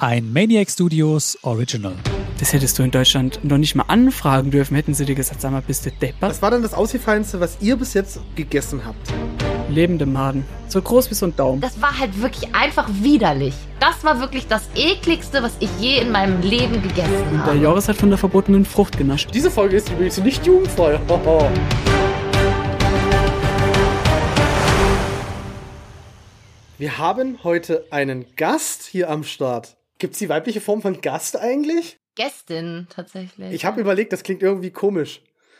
Ein Maniac Studios Original. Das hättest du in Deutschland noch nicht mal anfragen dürfen, hätten sie dir gesagt, sag mal, bist du deppert? Was war denn das Ausgefallenste, was ihr bis jetzt gegessen habt? Lebende Maden. So groß wie so ein Daumen. Das war halt wirklich einfach widerlich. Das war wirklich das ekligste, was ich je in meinem Leben gegessen habe. Der Joris hat von der verbotenen Frucht genascht. Diese Folge ist übrigens nicht jugendfrei. Wir haben heute einen Gast hier am Start. Gibt's die weibliche Form von Gast eigentlich? Gästin, tatsächlich. Ich habe überlegt, das klingt irgendwie komisch.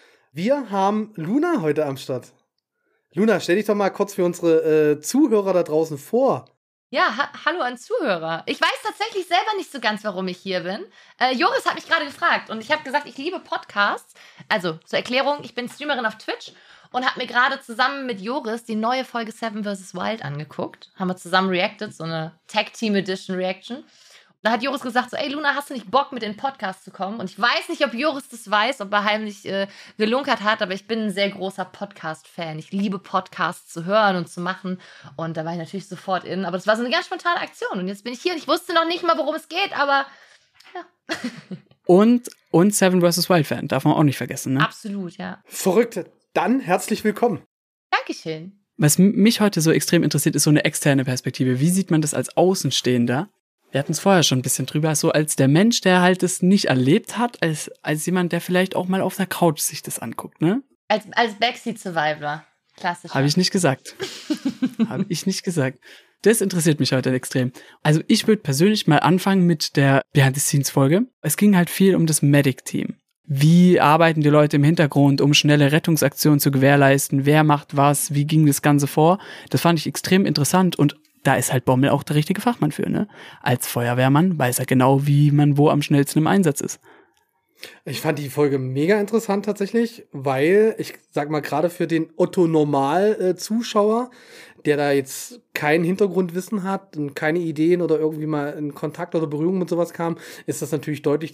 Wir haben Luna heute am Start. Luna, stell dich doch mal kurz für unsere Zuhörer da draußen vor. Ja, hallo an Zuhörer. Ich weiß tatsächlich selber nicht so ganz, warum ich hier bin. Joris hat mich gerade gefragt und ich habe gesagt, ich liebe Podcasts. Also, zur Erklärung, ich bin Streamerin auf Twitch und habe mir gerade zusammen mit Joris die neue Folge Seven vs. Wild angeguckt. Haben wir zusammen reacted, so eine Tag-Team-Edition-Reaction. Da hat Joris gesagt so, ey Luna, hast du nicht Bock, mit in den Podcast zu kommen? Und ich weiß nicht, ob Joris das weiß, ob er heimlich gelunkert hat, aber ich bin ein sehr großer Podcast-Fan. Ich liebe Podcasts zu hören und zu machen. Und da war ich natürlich sofort in. Aber das war so eine ganz spontane Aktion. Und jetzt bin ich hier und ich wusste noch nicht mal, worum es geht, aber ja. Und Seven vs. Wild Fan, darf man auch nicht vergessen, ne? Absolut, ja. Verrückt. Dann herzlich willkommen. Dankeschön. Was mich heute so extrem interessiert, ist so eine externe Perspektive. Wie sieht man das als Außenstehender? Wir hatten es vorher schon ein bisschen drüber, so als der Mensch, der halt es nicht erlebt hat, als jemand, der vielleicht auch mal auf der Couch sich das anguckt, ne? Als Backseat-Survivor. Klassisch. Habe ich nicht gesagt. Habe ich nicht gesagt. Das interessiert mich heute extrem. Also ich würde persönlich mal anfangen mit der Behind-the-Scenes-Folge. Es ging halt viel um das Medic-Team. Wie arbeiten die Leute im Hintergrund, um schnelle Rettungsaktionen zu gewährleisten? Wer macht was? Wie ging das Ganze vor? Das fand ich extrem interessant und da ist halt Bommel auch der richtige Fachmann für, ne? Als Feuerwehrmann weiß er genau, wie man wo am schnellsten im Einsatz ist. Ich fand die Folge mega interessant tatsächlich, weil, ich sag mal, gerade für den Otto-Normal-Zuschauer, der da jetzt kein Hintergrundwissen hat und keine Ideen oder irgendwie mal in Kontakt oder Berührung mit sowas kam, ist das natürlich deutlich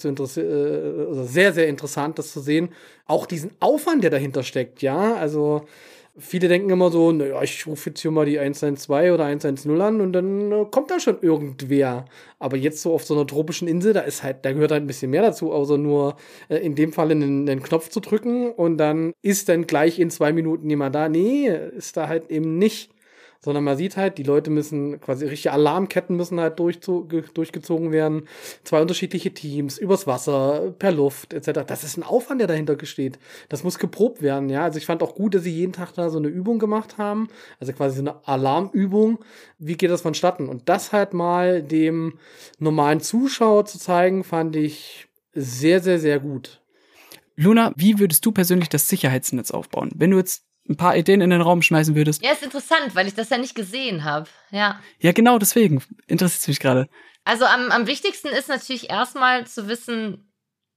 also sehr, sehr interessant, das zu sehen. Auch diesen Aufwand, der dahinter steckt, ja, also viele denken immer so, naja, ich rufe jetzt hier mal die 112 oder 110 an und dann kommt da schon irgendwer. Aber jetzt so auf so einer tropischen Insel, da gehört halt ein bisschen mehr dazu, außer nur in dem Fall einen Knopf zu drücken und dann ist dann gleich in 2 Minuten jemand da. Nee, ist da halt eben nicht. Sondern man sieht halt, die Leute müssen quasi richtige Alarmketten müssen halt durchgezogen werden. 2 unterschiedliche Teams, übers Wasser, per Luft, etc. Das ist ein Aufwand, der dahinter steht. Das muss geprobt werden, ja. Also ich fand auch gut, dass sie jeden Tag da so eine Übung gemacht haben. Also quasi so eine Alarmübung. Wie geht das vonstatten? Und das halt mal dem normalen Zuschauer zu zeigen, fand ich sehr, sehr, sehr gut. Luna, wie würdest du persönlich das Sicherheitsnetz aufbauen? Wenn du jetzt ein paar Ideen in den Raum schmeißen würdest. Ja, ist interessant, weil ich das ja nicht gesehen habe. Ja, genau deswegen interessiert es mich gerade. Also am wichtigsten ist natürlich erstmal zu wissen,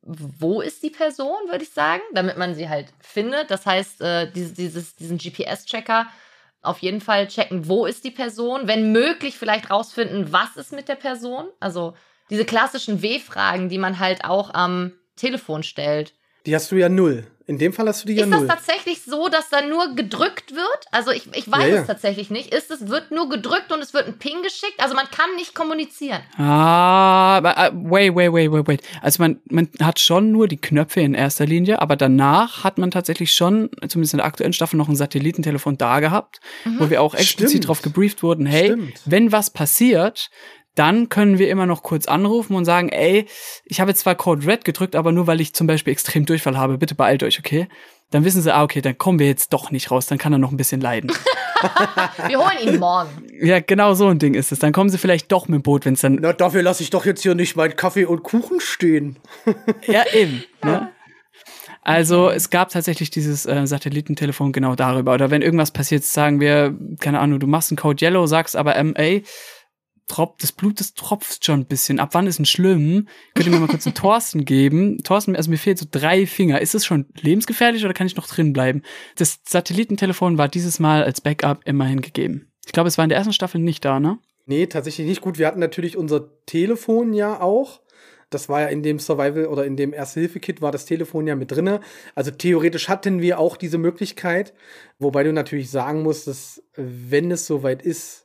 wo ist die Person, würde ich sagen, damit man sie halt findet. Das heißt, diesen GPS-Tracker auf jeden Fall checken, wo ist die Person. Wenn möglich, vielleicht rausfinden, was ist mit der Person. Also diese klassischen W-Fragen, die man halt auch am Telefon stellt. Die hast du ja 0. In dem Fall hast du die ja 0. Ist das tatsächlich so, dass da nur gedrückt wird? Also ich weiß es tatsächlich nicht. Wird nur gedrückt und es wird ein Ping geschickt? Also man kann nicht kommunizieren. Wait. Also man hat schon nur die Knöpfe in erster Linie, aber danach hat man tatsächlich schon, zumindest in der aktuellen Staffel, noch ein Satellitentelefon da gehabt, wo wir auch explizit drauf gebrieft wurden, hey, wenn was passiert, dann können wir immer noch kurz anrufen und sagen, ey, ich habe jetzt zwar Code Red gedrückt, aber nur weil ich zum Beispiel extrem Durchfall habe, bitte beeilt euch, okay? Dann wissen sie, okay, dann kommen wir jetzt doch nicht raus, dann kann er noch ein bisschen leiden. Wir holen ihn morgen. Ja, genau so ein Ding ist es. Dann kommen sie vielleicht doch mit dem Boot, wenn es dann... Na, dafür lasse ich doch jetzt hier nicht meinen Kaffee und Kuchen stehen. Ja, eben, ne? Also es gab tatsächlich dieses Satellitentelefon genau darüber. Oder wenn irgendwas passiert, sagen wir, keine Ahnung, du machst einen Code Yellow, sagst aber ey, das Blut, das tropft schon ein bisschen. Ab wann ist denn schlimm? Könnt ihr mir mal kurz einen Thorsten geben? Thorsten, also mir fehlen so 3 Finger. Ist es schon lebensgefährlich oder kann ich noch drin bleiben? Das Satellitentelefon war dieses Mal als Backup immerhin gegeben. Ich glaube, es war in der ersten Staffel nicht da, ne? Nee, tatsächlich nicht. Gut, wir hatten natürlich unser Telefon ja auch. Das war ja in dem Survival oder in dem Erste-Hilfe-Kit war das Telefon ja mit drinne. Also theoretisch hatten wir auch diese Möglichkeit. Wobei du natürlich sagen musst, dass wenn es soweit ist,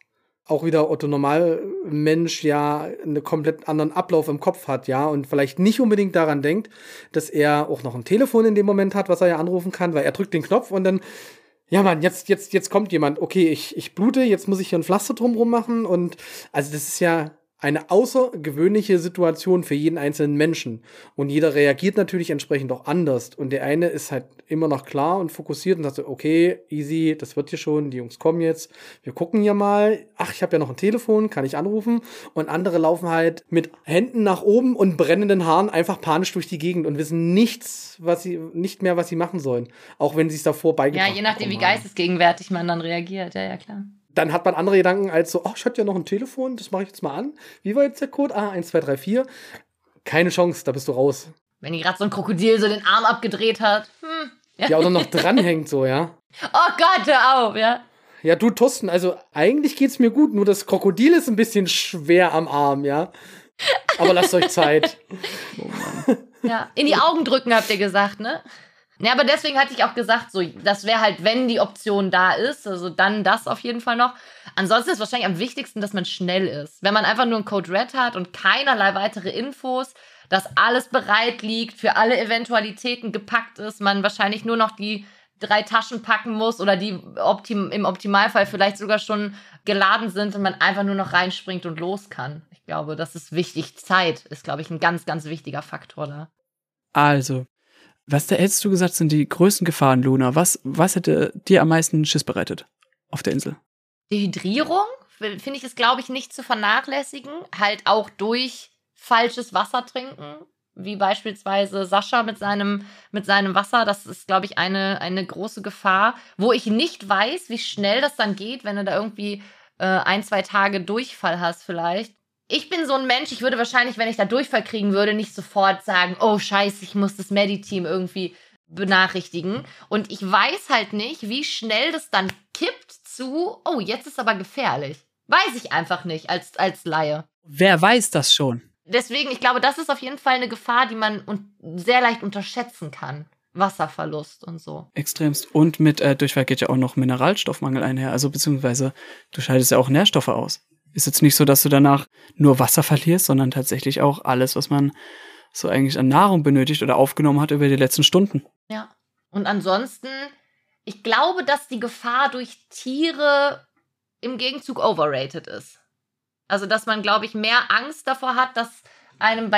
auch wieder Otto Normalmensch ja einen komplett anderen Ablauf im Kopf hat, ja, und vielleicht nicht unbedingt daran denkt, dass er auch noch ein Telefon in dem Moment hat, was er ja anrufen kann, weil er drückt den Knopf und dann, ja Mann, jetzt kommt jemand, okay, ich blute, jetzt muss ich hier ein Pflaster drumrum machen und also das ist ja eine außergewöhnliche Situation für jeden einzelnen Menschen. Und jeder reagiert natürlich entsprechend auch anders. Und der eine ist halt immer noch klar und fokussiert und sagt so, okay, easy, das wird hier schon, die Jungs kommen jetzt, wir gucken ja mal. Ach, ich habe ja noch ein Telefon, kann ich anrufen? Und andere laufen halt mit Händen nach oben und brennenden Haaren einfach panisch durch die Gegend und wissen nicht mehr, was sie machen sollen. Auch wenn sie es davor beigebracht haben. Ja, je nachdem, wie geistesgegenwärtig man dann reagiert. Ja, klar. Dann hat man andere Gedanken als so, ich hatte ja noch ein Telefon, das mache ich jetzt mal an. Wie war jetzt der Code? 1, 2, 3, 4. Keine Chance, da bist du raus. Wenn die gerade so ein Krokodil so den Arm abgedreht hat. Ja, oder noch dranhängt so, ja. Oh Gott, hör auf, ja. Ja, du, Thorsten, also eigentlich geht's mir gut, nur das Krokodil ist ein bisschen schwer am Arm, ja. Aber lasst euch Zeit. Oh Mann. Ja, in die Augen drücken, habt ihr gesagt, ne? Ja, aber deswegen hatte ich auch gesagt, so, das wäre halt, wenn die Option da ist, also dann das auf jeden Fall noch. Ansonsten ist wahrscheinlich am wichtigsten, dass man schnell ist. Wenn man einfach nur einen Code Red hat und keinerlei weitere Infos, dass alles bereit liegt, für alle Eventualitäten gepackt ist, man wahrscheinlich nur noch die 3 Taschen packen muss oder die im Optimalfall vielleicht sogar schon geladen sind und man einfach nur noch reinspringt und los kann. Ich glaube, das ist wichtig. Zeit ist, glaube ich, ein ganz, ganz wichtiger Faktor da. Also, hättest du gesagt, sind die größten Gefahren, Luna? Was hätte dir am meisten Schiss bereitet auf der Insel? Dehydrierung, finde ich, ist, glaube ich, nicht zu vernachlässigen. Halt auch durch falsches Wasser trinken, wie beispielsweise Sascha mit seinem Wasser. Das ist, glaube ich, eine große Gefahr, wo ich nicht weiß, wie schnell das dann geht, wenn du da irgendwie 1, 2 Tage Durchfall hast vielleicht. Ich bin so ein Mensch, ich würde wahrscheinlich, wenn ich da Durchfall kriegen würde, nicht sofort sagen, oh scheiße, ich muss das Medi-Team irgendwie benachrichtigen. Und ich weiß halt nicht, wie schnell das dann kippt zu, oh, jetzt ist aber gefährlich. Weiß ich einfach nicht als Laie. Wer weiß das schon? Deswegen, ich glaube, das ist auf jeden Fall eine Gefahr, die man sehr leicht unterschätzen kann. Wasserverlust und so. Extremst. Und mit Durchfall geht ja auch noch Mineralstoffmangel einher. Also beziehungsweise du scheidest ja auch Nährstoffe aus. Ist jetzt nicht so, dass du danach nur Wasser verlierst, sondern tatsächlich auch alles, was man so eigentlich an Nahrung benötigt oder aufgenommen hat über die letzten Stunden. Ja. Und ansonsten, ich glaube, dass die Gefahr durch Tiere im Gegenzug overrated ist. Also, dass man, glaube ich, mehr Angst davor hat, dass einem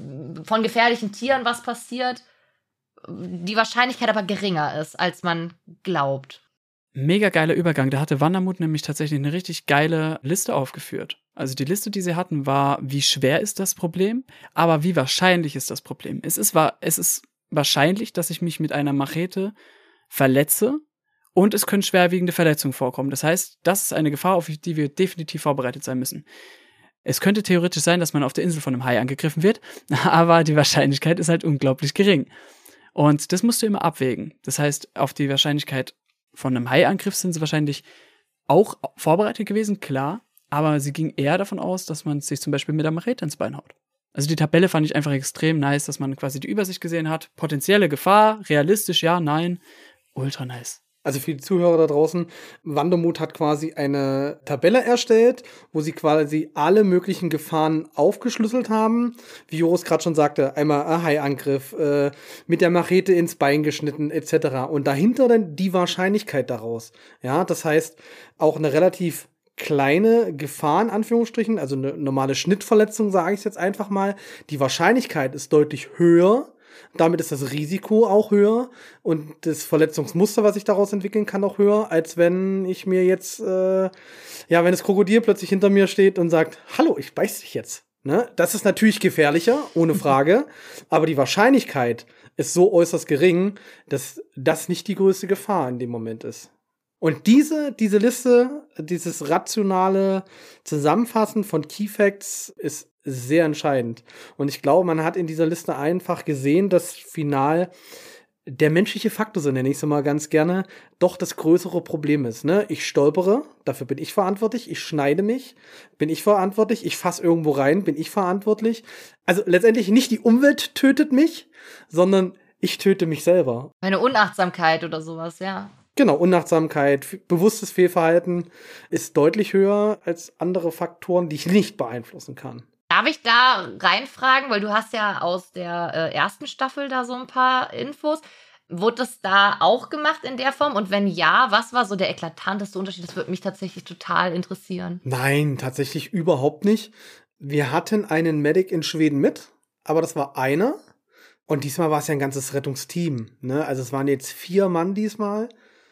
von gefährlichen Tieren was passiert, die Wahrscheinlichkeit aber geringer ist, als man glaubt. Mega geiler Übergang. Da hatte Wandermut nämlich tatsächlich eine richtig geile Liste aufgeführt. Also die Liste, die sie hatten, war, wie schwer ist das Problem, aber wie wahrscheinlich ist das Problem. Es ist wahrscheinlich, dass ich mich mit einer Machete verletze und es können schwerwiegende Verletzungen vorkommen. Das heißt, das ist eine Gefahr, auf die wir definitiv vorbereitet sein müssen. Es könnte theoretisch sein, dass man auf der Insel von einem Hai angegriffen wird, aber die Wahrscheinlichkeit ist halt unglaublich gering. Und das musst du immer abwägen. Das heißt, auf die Wahrscheinlichkeit von einem Hai-Angriff sind sie wahrscheinlich auch vorbereitet gewesen, klar, aber sie ging eher davon aus, dass man sich zum Beispiel mit der Machete ins Bein haut. Also die Tabelle fand ich einfach extrem nice, dass man quasi die Übersicht gesehen hat. Potenzielle Gefahr, realistisch, ja, nein, ultra nice. Also für die Zuhörer da draußen, Wandermut hat quasi eine Tabelle erstellt, wo sie quasi alle möglichen Gefahren aufgeschlüsselt haben. Wie Joris gerade schon sagte, einmal Hai-Angriff, mit der Machete ins Bein geschnitten etc. Und dahinter dann die Wahrscheinlichkeit daraus. Ja, das heißt, auch eine relativ kleine Gefahr in Anführungsstrichen, also eine normale Schnittverletzung, sage ich jetzt einfach mal. Die Wahrscheinlichkeit ist deutlich höher. Damit ist das Risiko auch höher und das Verletzungsmuster, was sich daraus entwickeln kann, auch höher, als wenn ich mir jetzt, wenn das Krokodil plötzlich hinter mir steht und sagt, hallo, ich beiß dich jetzt. Ne? Das ist natürlich gefährlicher, ohne Frage, aber die Wahrscheinlichkeit ist so äußerst gering, dass das nicht die größte Gefahr in dem Moment ist. Und diese Liste, dieses rationale Zusammenfassen von Key Facts ist sehr entscheidend. Und ich glaube, man hat in dieser Liste einfach gesehen, dass final der menschliche Faktor, so nenne ich es mal ganz gerne, doch das größere Problem ist. Ne? Ich stolpere, dafür bin ich verantwortlich. Ich schneide mich, bin ich verantwortlich. Ich fasse irgendwo rein, bin ich verantwortlich. Also letztendlich nicht die Umwelt tötet mich, sondern ich töte mich selber. Eine Unachtsamkeit oder sowas, ja. Genau, Unachtsamkeit, bewusstes Fehlverhalten ist deutlich höher als andere Faktoren, die ich nicht beeinflussen kann. Darf ich da reinfragen, weil du hast ja aus der ersten Staffel da so ein paar Infos. Wurde das da auch gemacht in der Form? Und wenn ja, was war so der eklatanteste Unterschied? Das würde mich tatsächlich total interessieren. Nein, tatsächlich überhaupt nicht. Wir hatten einen Medic in Schweden mit, aber das war einer. Und diesmal war es ja ein ganzes Rettungsteam, ne? Also es waren jetzt 4 Mann diesmal.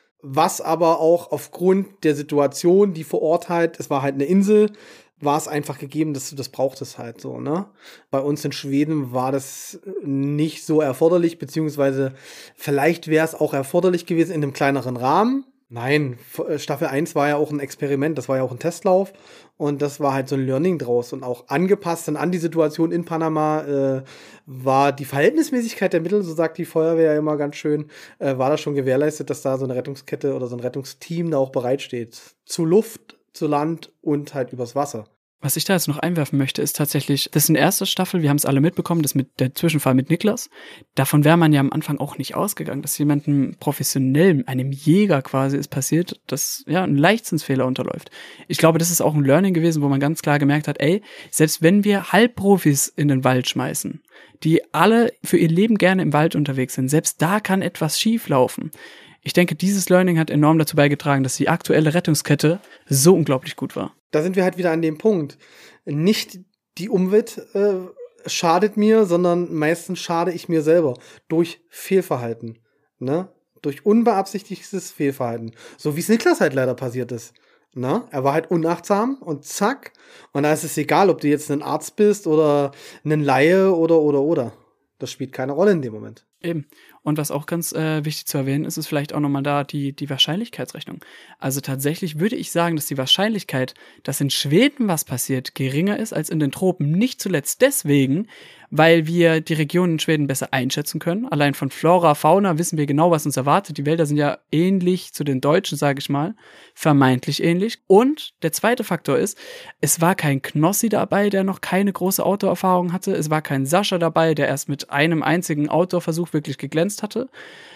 Was aber auch aufgrund der Situation, die vor Ort halt, es war halt eine Insel, war es einfach gegeben, dass du das brauchtest halt so, ne? Bei uns in Schweden war das nicht so erforderlich, beziehungsweise vielleicht wäre es auch erforderlich gewesen in einem kleineren Rahmen. Nein, Staffel 1 war ja auch ein Experiment, das war ja auch ein Testlauf und das war halt so ein Learning draus und auch angepasst dann an die Situation in Panama war die Verhältnismäßigkeit der Mittel, so sagt die Feuerwehr ja immer ganz schön, war da schon gewährleistet, dass da so eine Rettungskette oder so ein Rettungsteam da auch bereitsteht. Zu Luft, zu Land und halt übers Wasser. Was ich da jetzt noch einwerfen möchte, ist tatsächlich, das ist eine erste Staffel, wir haben es alle mitbekommen, das mit der Zwischenfall mit Niklas. Davon wäre man ja am Anfang auch nicht ausgegangen, dass jemandem professionell, einem Jäger quasi ist passiert, dass ja ein Leichtsinnsfehler unterläuft. Ich glaube, das ist auch ein Learning gewesen, wo man ganz klar gemerkt hat, ey, selbst wenn wir Halbprofis in den Wald schmeißen, die alle für ihr Leben gerne im Wald unterwegs sind, selbst da kann etwas schief laufen. Ich denke, dieses Learning hat enorm dazu beigetragen, dass die aktuelle Rettungskette so unglaublich gut war. Da sind wir halt wieder an dem Punkt. Nicht die Umwelt schadet mir, sondern meistens schade ich mir selber durch Fehlverhalten. Ne? Durch unbeabsichtigtes Fehlverhalten. So wie es Niklas halt leider passiert ist. Ne? Er war halt unachtsam und zack. Und da ist es egal, ob du jetzt ein Arzt bist oder ein Laie oder. Das spielt keine Rolle in dem Moment. Eben. Und was auch ganz wichtig zu erwähnen ist, ist vielleicht auch nochmal da die Wahrscheinlichkeitsrechnung. Also tatsächlich würde ich sagen, dass die Wahrscheinlichkeit, dass in Schweden was passiert, geringer ist als in den Tropen. Nicht zuletzt deswegen, weil wir die Region in Schweden besser einschätzen können. Allein von Flora, Fauna wissen wir genau, was uns erwartet. Die Wälder sind ja ähnlich zu den Deutschen, sage ich mal. Vermeintlich ähnlich. Und der zweite Faktor ist, es war kein Knossi dabei, der noch keine große Outdoor-Erfahrung hatte. Es war kein Sascha dabei, der erst mit einem einzigen Outdoor-Versuch wirklich geglänzt hatte.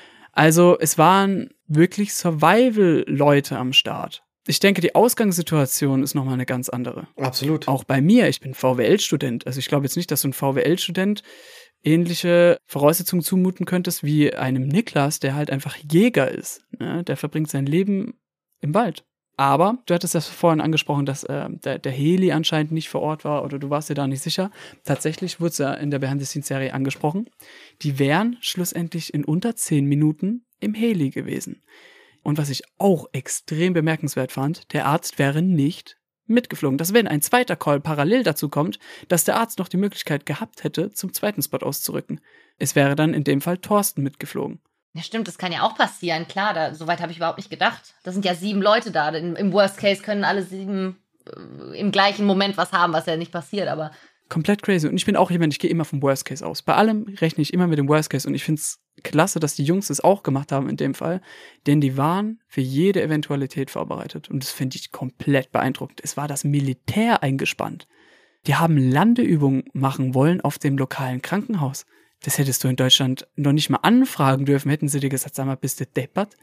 Also es waren wirklich Survival-Leute am Start. Ich denke, die Ausgangssituation ist nochmal eine ganz andere. Absolut. Auch bei mir, ich bin VWL-Student. Also ich glaube jetzt nicht, dass so ein VWL-Student ähnliche Voraussetzungen zumuten könntest wie einem Niklas, der halt einfach Jäger ist. Ne? Der verbringt sein Leben im Wald. Aber du hattest das vorhin angesprochen, dass der Heli anscheinend nicht vor Ort war oder du warst dir da nicht sicher. Tatsächlich wurde es ja in der Behind-the-Scenes-Serie angesprochen. Die wären schlussendlich in unter 10 Minuten im Heli gewesen. Und was ich auch extrem bemerkenswert fand, der Arzt wäre nicht mitgeflogen. Dass wenn ein zweiter Call parallel dazu kommt, dass der Arzt noch die Möglichkeit gehabt hätte, zum zweiten Spot auszurücken. Es wäre dann in dem Fall Thorsten mitgeflogen. Ja, stimmt, das kann ja auch passieren, klar, soweit habe ich überhaupt nicht gedacht. Da sind ja 7 Leute da, im Worst Case können alle 7 im gleichen Moment was haben, was ja nicht passiert, aber... Komplett crazy. Und ich bin auch jemand, ich gehe immer vom Worst Case aus. Bei allem rechne ich immer mit dem Worst Case und ich finde es klasse, dass die Jungs das auch gemacht haben in dem Fall, denn die waren für jede Eventualität vorbereitet und das finde ich komplett beeindruckend. Es war das Militär eingespannt. Die haben Landeübungen machen wollen auf dem lokalen Krankenhaus. Das hättest du in Deutschland noch nicht mal anfragen dürfen. Hätten sie dir gesagt, sag mal, bist du deppert?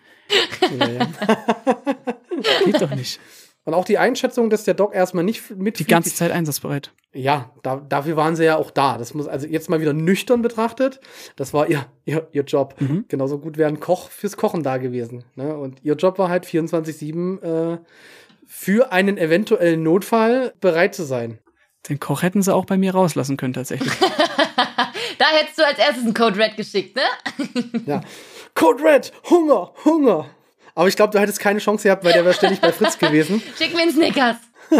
Ja. Geht doch nicht. Und auch die Einschätzung, dass der Doc erstmal nicht mitfliegt. Die ganze Zeit einsatzbereit. Ja, dafür waren sie ja auch da. Das muss also jetzt mal wieder nüchtern betrachtet. Das war ihr Job. Mhm. Genauso gut wäre ein Koch fürs Kochen da gewesen. Ne? Und ihr Job war halt 24/7 für einen eventuellen Notfall bereit zu sein. Den Koch hätten sie auch bei mir rauslassen können, tatsächlich. Da hättest du als erstes einen Code Red geschickt, ne? Ja. Code Red, Hunger. Aber ich glaube, du hättest keine Chance gehabt, weil der wäre ständig bei Fritz gewesen. Schick mir einen Snickers.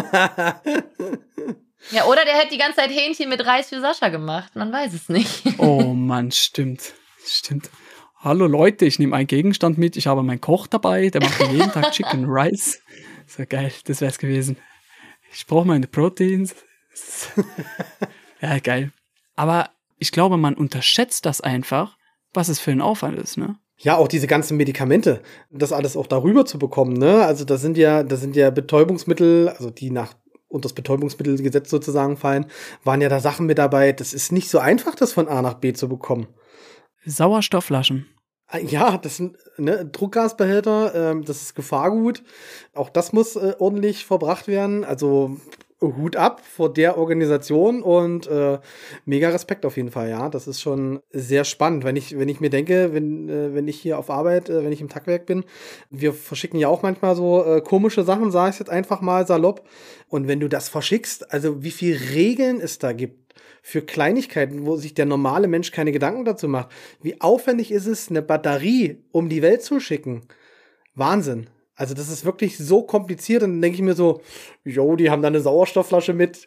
Ja, oder der hätte die ganze Zeit Hähnchen mit Reis für Sascha gemacht. Man weiß es nicht. Oh Mann, stimmt. Hallo Leute, ich nehme einen Gegenstand mit. Ich habe meinen Koch dabei. Der macht jeden Tag Chicken Rice. So geil, das wär's gewesen. Ich brauche meine Proteins. Ja, geil. Aber ich glaube, man unterschätzt das einfach, was es für ein Aufwand ist, ne? Ja, auch diese ganzen Medikamente, das alles auch darüber zu bekommen, ne? Also das sind ja Betäubungsmittel, also die unter das Betäubungsmittelgesetz sozusagen fallen, waren ja da Sachen mit dabei. Das ist nicht so einfach, das von A nach B zu bekommen. Sauerstoffflaschen. Ja, das sind Druckgasbehälter, das ist Gefahrgut. Auch das muss ordentlich verbracht werden. Also Hut ab vor der Organisation und mega Respekt auf jeden Fall, ja. Das ist schon sehr spannend, wenn ich mir denke, wenn ich hier auf Arbeit, wenn ich im Tackwerk bin, wir verschicken ja auch manchmal so komische Sachen, sage ich jetzt einfach mal salopp. Und wenn du das verschickst, also wie viel Regeln es da gibt für Kleinigkeiten, wo sich der normale Mensch keine Gedanken dazu macht. Wie aufwendig ist es, eine Batterie um die Welt zu schicken? Wahnsinn. Also das ist wirklich so kompliziert. Und dann denke ich mir so, die haben da eine Sauerstoffflasche mit.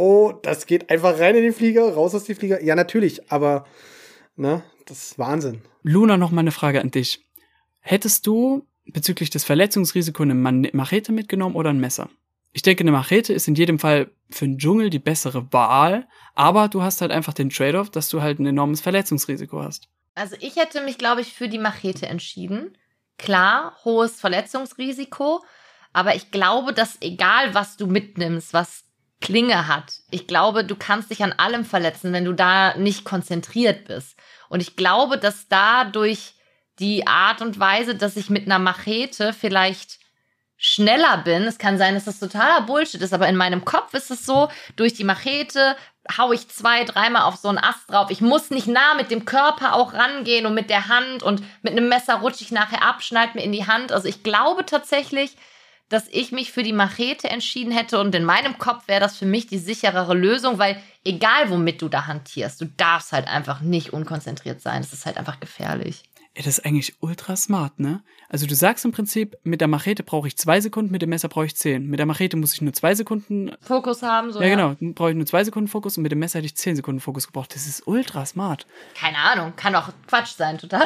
Das geht einfach rein in den Flieger, raus aus die Flieger. Ja, natürlich, aber das ist Wahnsinn. Luna, noch mal eine Frage an dich. Hättest du bezüglich des Verletzungsrisikos eine Machete mitgenommen oder ein Messer? Ich denke, eine Machete ist in jedem Fall für den Dschungel die bessere Wahl, aber du hast halt einfach den Trade-off, dass du halt ein enormes Verletzungsrisiko hast. Also ich hätte mich, glaube ich, für die Machete entschieden. Klar, hohes Verletzungsrisiko, aber ich glaube, dass egal, was du mitnimmst, was Klinge hat, ich glaube, du kannst dich an allem verletzen, wenn du da nicht konzentriert bist. Und ich glaube, dass dadurch die Art und Weise, dass ich mit einer Machete vielleicht schneller bin, es kann sein, dass das totaler Bullshit ist, aber in meinem Kopf ist es so, durch die Machete hau ich 2-3 Mal auf so einen Ast drauf. Ich muss nicht nah mit dem Körper auch rangehen und mit der Hand und mit einem Messer rutsche ich nachher ab, schneid mir in die Hand. Also ich glaube tatsächlich, dass ich mich für die Machete entschieden hätte und in meinem Kopf wäre das für mich die sicherere Lösung, weil egal womit du da hantierst, du darfst halt einfach nicht unkonzentriert sein. Das ist halt einfach gefährlich. Ja, das ist eigentlich ultra smart, ne? Also du sagst im Prinzip, mit der Machete brauche ich 2 Sekunden, mit dem Messer brauche ich 10. Mit der Machete muss ich nur 2 Sekunden Fokus haben, so. Ja, genau. Dann brauche ich nur 2 Sekunden Fokus und mit dem Messer hätte ich 10 Sekunden Fokus gebraucht. Das ist ultra smart. Keine Ahnung, kann auch Quatsch sein, total.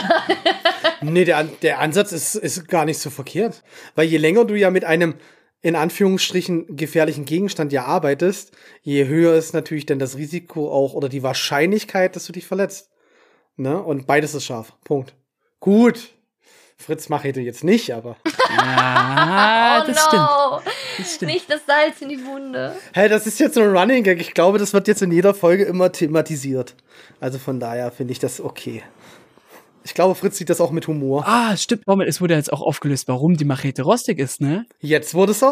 Nee, der Ansatz ist gar nicht so verkehrt. Weil je länger du ja mit einem, in Anführungsstrichen, gefährlichen Gegenstand ja arbeitest, je höher ist natürlich dann das Risiko auch oder die Wahrscheinlichkeit, dass du dich verletzt. Ne? Und beides ist scharf. Punkt. Gut. Fritz Machete jetzt nicht, aber. Ja, oh das no. stimmt. Das stimmt. Nicht das Salz in die Wunde. Hey, das ist jetzt so ein Running Gag. Ich glaube, das wird jetzt in jeder Folge immer thematisiert. Also von daher finde ich das okay. Ich glaube, Fritz sieht das auch mit Humor. Ah, stimmt. Es wurde jetzt auch aufgelöst, warum die Machete rostig ist, ne? Jetzt wurde es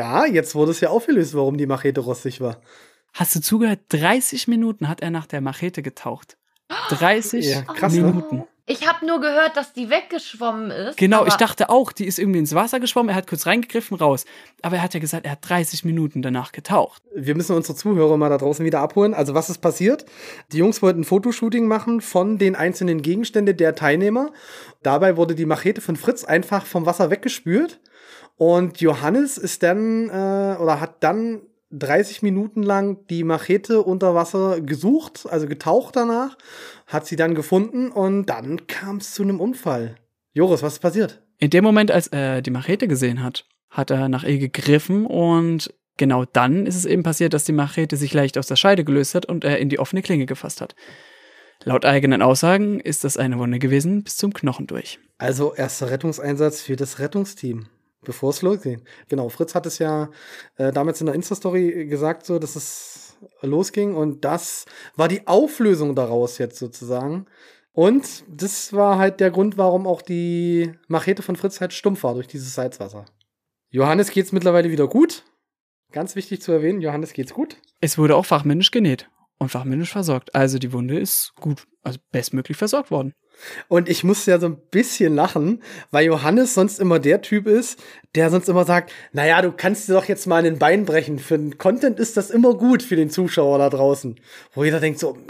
ja aufgelöst, warum die Machete rostig war. Hast du zugehört? 30 Minuten hat er nach der Machete getaucht. 30 Ja, krass, Minuten. ne? Ich habe nur gehört, dass die weggeschwommen ist. Genau, aber ich dachte auch, die ist irgendwie ins Wasser geschwommen, er hat kurz reingegriffen, raus. Aber er hat ja gesagt, er hat 30 Minuten danach getaucht. Wir müssen unsere Zuhörer mal da draußen wieder abholen. Also was ist passiert? Die Jungs wollten ein Fotoshooting machen von den einzelnen Gegenständen der Teilnehmer. Dabei wurde die Machete von Fritz einfach vom Wasser weggespült. Und Johannes ist dann, hat dann 30 Minuten lang die Machete unter Wasser gesucht, also getaucht danach, hat sie dann gefunden und dann kam es zu einem Unfall. Joris, was ist passiert? In dem Moment, als er die Machete gesehen hat, hat er nach ihr gegriffen und genau dann ist es eben passiert, dass die Machete sich leicht aus der Scheide gelöst hat und er in die offene Klinge gefasst hat. Laut eigenen Aussagen ist das eine Wunde gewesen bis zum Knochen durch. Also erster Rettungseinsatz für das Rettungsteam. Bevor es losging. Genau, Fritz hat es ja damals in der Insta-Story gesagt, so, dass es losging. Und das war die Auflösung daraus jetzt sozusagen. Und das war halt der Grund, warum auch die Machete von Fritz halt stumpf war durch dieses Salzwasser. Johannes geht's mittlerweile wieder gut. Ganz wichtig zu erwähnen, Johannes geht's gut. Es wurde auch fachmännisch genäht und fachmännisch versorgt. Also die Wunde ist gut, also bestmöglich versorgt worden. Und ich musste ja so ein bisschen lachen, weil Johannes sonst immer der Typ ist, der sonst immer sagt, naja, du kannst dir doch jetzt mal ein Bein brechen. Für den Content ist das immer gut für den Zuschauer da draußen. Wo jeder denkt so,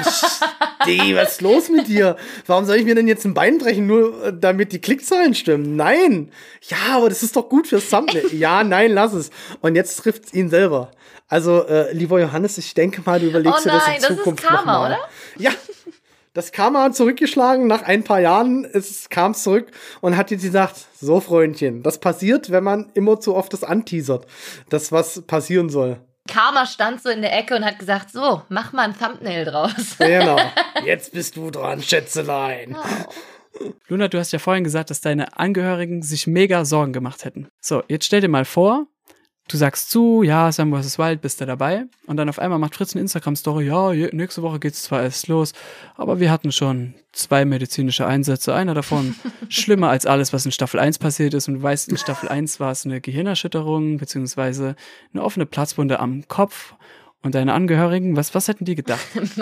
Mensch, was ist los mit dir? Warum soll ich mir denn jetzt ein Bein brechen, nur damit die Klickzahlen stimmen? Nein. Ja, aber das ist doch gut fürs Thumbnail. Ja, nein, lass es. Und jetzt trifft es ihn selber. Also, lieber Johannes, ich denke mal, du überlegst dir das in Zukunft das ist Karma, nochmal. oder? Ja. Das Karma hat zurückgeschlagen, nach ein paar Jahren kam es zurück und hat jetzt gesagt, so Freundchen, das passiert, wenn man immer zu oft das anteasert, das was passieren soll. Karma stand so in der Ecke und hat gesagt, so, mach mal ein Thumbnail draus. Genau, jetzt bist du dran, Schätzelein. Wow. Luna, du hast ja vorhin gesagt, dass deine Angehörigen sich mega Sorgen gemacht hätten. So, jetzt stell dir mal vor, Du sagst zu, ja, Sam vs. Wild, bist du dabei? Und dann auf einmal macht Fritz eine Instagram-Story, ja, nächste Woche geht's zwar erst los, aber wir hatten schon 2 medizinische Einsätze, einer davon schlimmer als alles, was in Staffel 1 passiert ist. Und du weißt, in Staffel 1 war es eine Gehirnerschütterung, beziehungsweise eine offene Platzwunde am Kopf. Und deine Angehörigen, was hätten die gedacht?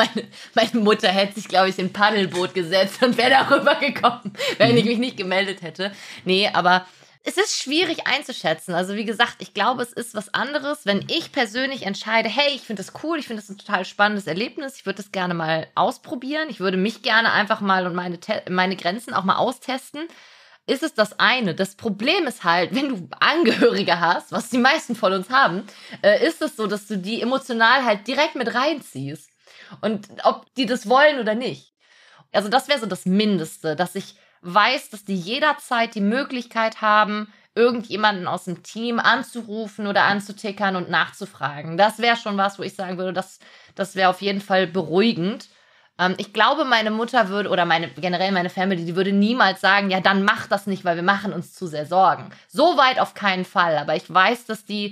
Meine Mutter hätte sich, glaube ich, in ein Paddelboot gesetzt und wäre darüber gekommen, wenn ich mich nicht gemeldet hätte. Nee, aber es ist schwierig einzuschätzen. Also wie gesagt, ich glaube, es ist was anderes, wenn ich persönlich entscheide, hey, ich finde das cool, ich finde das ein total spannendes Erlebnis, ich würde das gerne mal ausprobieren, ich würde mich gerne einfach mal und meine Grenzen auch mal austesten, ist es das eine. Das Problem ist halt, wenn du Angehörige hast, was die meisten von uns haben, ist es so, dass du die emotional halt direkt mit reinziehst. Und ob die das wollen oder nicht. Also das wäre so das Mindeste, dass ich weiß, dass die jederzeit die Möglichkeit haben, irgendjemanden aus dem Team anzurufen oder anzutickern und nachzufragen. Das wäre schon was, wo ich sagen würde, das wäre auf jeden Fall beruhigend. Ich glaube, meine Mutter würde, oder generell meine Family, die würde niemals sagen, ja, dann mach das nicht, weil wir machen uns zu sehr Sorgen. So weit auf keinen Fall. Aber ich weiß, dass die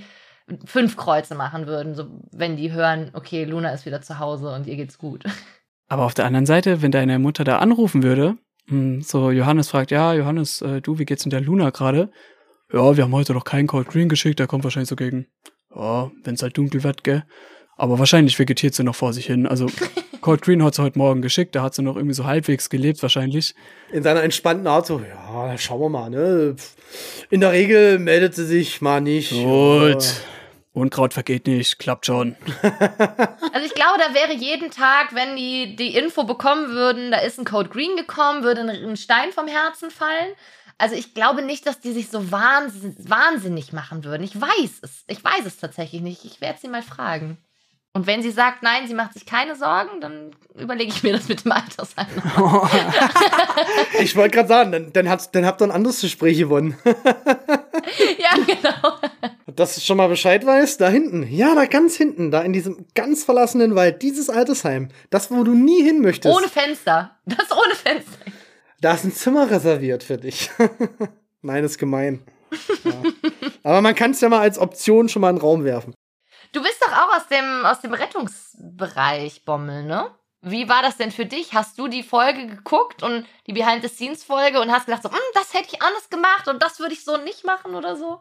5 Kreuze machen würden, so, wenn die hören, okay, Luna ist wieder zu Hause und ihr geht's gut. Aber auf der anderen Seite, wenn deine Mutter da anrufen würde, so Johannes fragt, ja, Johannes, du, wie geht's denn der Luna gerade? Ja, wir haben heute noch keinen Cold Green geschickt, der kommt wahrscheinlich so gegen, ja, wenn's halt dunkel wird, gell? Aber wahrscheinlich vegetiert sie noch vor sich hin. Also Cold Green hat sie heute Morgen geschickt, da hat sie noch irgendwie so halbwegs gelebt wahrscheinlich. In seiner entspannten Art so, ja, schauen wir mal, ne? In der Regel meldet sie sich mal nicht. Gut. Unkraut vergeht nicht, klappt schon. Also ich glaube, da wäre jeden Tag, wenn die Info bekommen würden, da ist ein Code Green gekommen, würde ein Stein vom Herzen fallen. Also ich glaube nicht, dass die sich so wahnsinnig machen würden. Ich weiß es tatsächlich nicht. Ich werde sie mal fragen. Und wenn sie sagt, nein, sie macht sich keine Sorgen, dann überlege ich mir das mit dem Altersheim. Ich wollte gerade sagen, dann habt ihr ein anderes Gespräch gewonnen. Ja, genau. Dass du schon mal Bescheid weißt, da hinten, ja, da ganz hinten, da in diesem ganz verlassenen Wald, dieses Altersheim, das, wo du nie hin möchtest. Ohne Fenster. Das ohne Fenster. Da ist ein Zimmer reserviert für dich. Nein, ist gemein. Ja. Aber man kann es ja mal als Option schon mal in den Raum werfen. Du bist doch auch aus dem Rettungsbereich, Bommel, ne? Wie war das denn für dich? Hast du die Folge geguckt und die Behind-the-Scenes-Folge und hast gedacht so, das hätte ich anders gemacht und das würde ich so nicht machen oder so?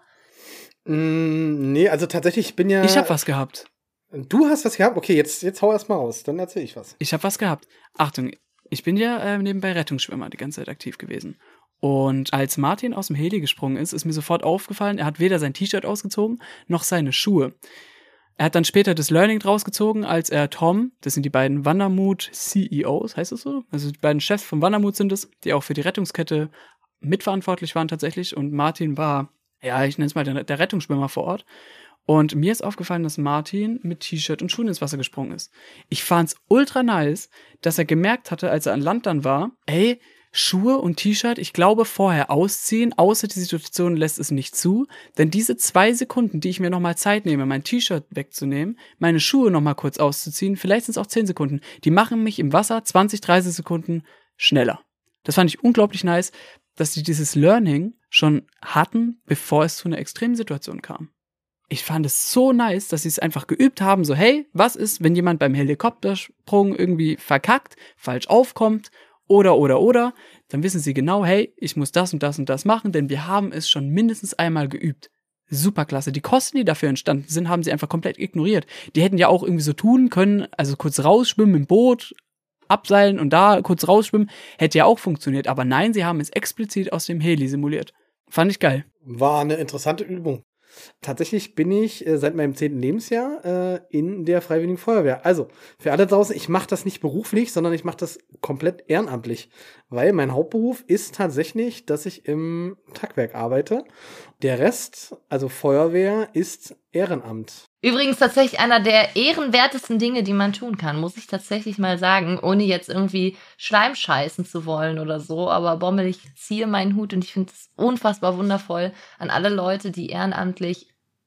Nee, also tatsächlich, Ich habe was gehabt. Du hast was gehabt? Okay, jetzt hau erst mal raus, dann erzähl ich was. Ich habe was gehabt. Achtung, ich bin ja nebenbei Rettungsschwimmer die ganze Zeit aktiv gewesen. Und als Martin aus dem Heli gesprungen ist mir sofort aufgefallen, er hat weder sein T-Shirt ausgezogen, noch seine Schuhe. Er hat dann später das Learning draus gezogen, als er Tom, das sind die beiden Wandermut CEOs, heißt das so? Also die beiden Chefs von Wandermut sind es, die auch für die Rettungskette mitverantwortlich waren tatsächlich. Und Martin war, ja, ich nenne es mal der Rettungsschwimmer vor Ort. Und mir ist aufgefallen, dass Martin mit T-Shirt und Schuhen ins Wasser gesprungen ist. Ich fand's ultra nice, dass er gemerkt hatte, als er an Land dann war, ey, Schuhe und T-Shirt, ich glaube, vorher ausziehen, außer die Situation lässt es nicht zu. Denn diese 2 Sekunden, die ich mir nochmal Zeit nehme, mein T-Shirt wegzunehmen, meine Schuhe nochmal kurz auszuziehen, vielleicht sind es auch 10 Sekunden, die machen mich im Wasser 20, 30 Sekunden schneller. Das fand ich unglaublich nice, dass die dieses Learning schon hatten, bevor es zu einer extremen Situation kam. Ich fand es so nice, dass sie es einfach geübt haben, so hey, was ist, wenn jemand beim Helikoptersprung irgendwie verkackt, falsch aufkommt, oder, dann wissen sie genau, hey, ich muss das und das und das machen, denn wir haben es schon mindestens einmal geübt. Superklasse. Die Kosten, die dafür entstanden sind, haben sie einfach komplett ignoriert. Die hätten ja auch irgendwie so tun können, also kurz rausschwimmen im Boot, abseilen und da kurz rausschwimmen, hätte ja auch funktioniert. Aber nein, sie haben es explizit aus dem Heli simuliert. Fand ich geil. War eine interessante Übung. Tatsächlich bin ich seit meinem 10. Lebensjahr in der Freiwilligen Feuerwehr. Also, für alle draußen, ich mache das nicht beruflich, sondern ich mache das komplett ehrenamtlich. Weil mein Hauptberuf ist tatsächlich, dass ich im Tagwerk arbeite. Der Rest, also Feuerwehr, ist Ehrenamt. Übrigens tatsächlich einer der ehrenwertesten Dinge, die man tun kann, muss ich tatsächlich mal sagen, ohne jetzt irgendwie Schleim scheißen zu wollen oder so. Aber Bommel, ich ziehe meinen Hut und ich finde es unfassbar wundervoll an alle Leute, die ehrenamtlich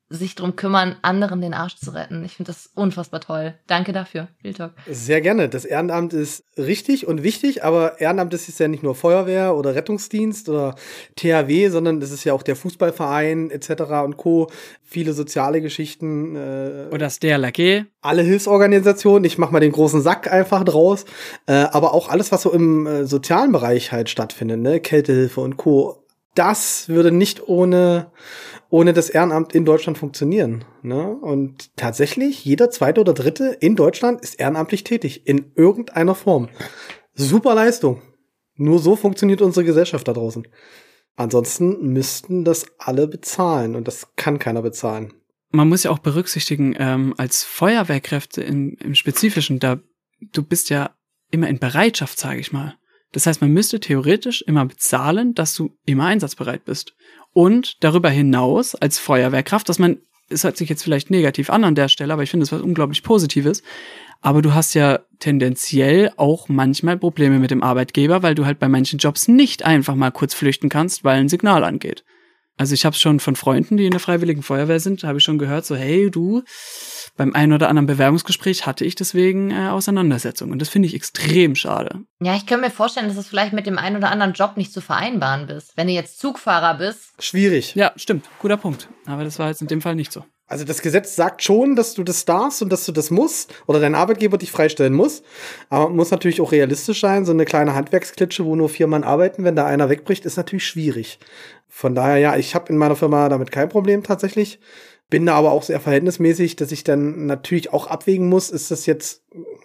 sich drum kümmern, anderen den Arsch zu retten. Ich finde das unfassbar toll. Danke dafür. Real Talk. Sehr gerne. Das Ehrenamt ist richtig und wichtig, aber Ehrenamt ist ja nicht nur Feuerwehr oder Rettungsdienst oder THW, sondern das ist ja auch der Fußballverein etc. und Co. Viele soziale Geschichten. Oder das DLRG. Alle Hilfsorganisationen. Ich mach mal den großen Sack einfach draus. Aber auch alles, was so im sozialen Bereich halt stattfindet, ne? Kältehilfe und Co. Das würde nicht ohne das Ehrenamt in Deutschland funktionieren. Ne? Und tatsächlich, jeder zweite oder dritte in Deutschland ist ehrenamtlich tätig, in irgendeiner Form. Super Leistung. Nur so funktioniert unsere Gesellschaft da draußen. Ansonsten müssten das alle bezahlen und das kann keiner bezahlen. Man muss ja auch berücksichtigen, als Feuerwehrkräfte im Spezifischen, du bist ja immer in Bereitschaft, sage ich mal. Das heißt, man müsste theoretisch immer bezahlen, dass du immer einsatzbereit bist. Und darüber hinaus als Feuerwehrkraft, es hört sich jetzt vielleicht negativ an der Stelle, aber ich finde es was unglaublich Positives. Aber du hast ja tendenziell auch manchmal Probleme mit dem Arbeitgeber, weil du halt bei manchen Jobs nicht einfach mal kurz flüchten kannst, weil ein Signal angeht. Also ich habe es schon von Freunden, die in der Freiwilligen Feuerwehr sind, habe ich schon gehört, so hey, du, beim einen oder anderen Bewerbungsgespräch hatte ich deswegen Auseinandersetzungen. Und das finde ich extrem schade. Ja, ich kann mir vorstellen, dass es vielleicht mit dem einen oder anderen Job nicht zu vereinbaren bist. Wenn du jetzt Zugfahrer bist. Schwierig. Ja, stimmt. Guter Punkt. Aber das war jetzt in dem Fall nicht so. Also das Gesetz sagt schon, dass du das darfst und dass du das musst oder dein Arbeitgeber dich freistellen muss. Aber man muss natürlich auch realistisch sein. So eine kleine Handwerksklitsche, wo nur 4 Mann arbeiten, wenn da einer wegbricht, ist natürlich schwierig. Von daher, ja, ich habe in meiner Firma damit kein Problem tatsächlich. Bin da aber auch sehr verhältnismäßig, dass ich dann natürlich auch abwägen muss, ist das jetzt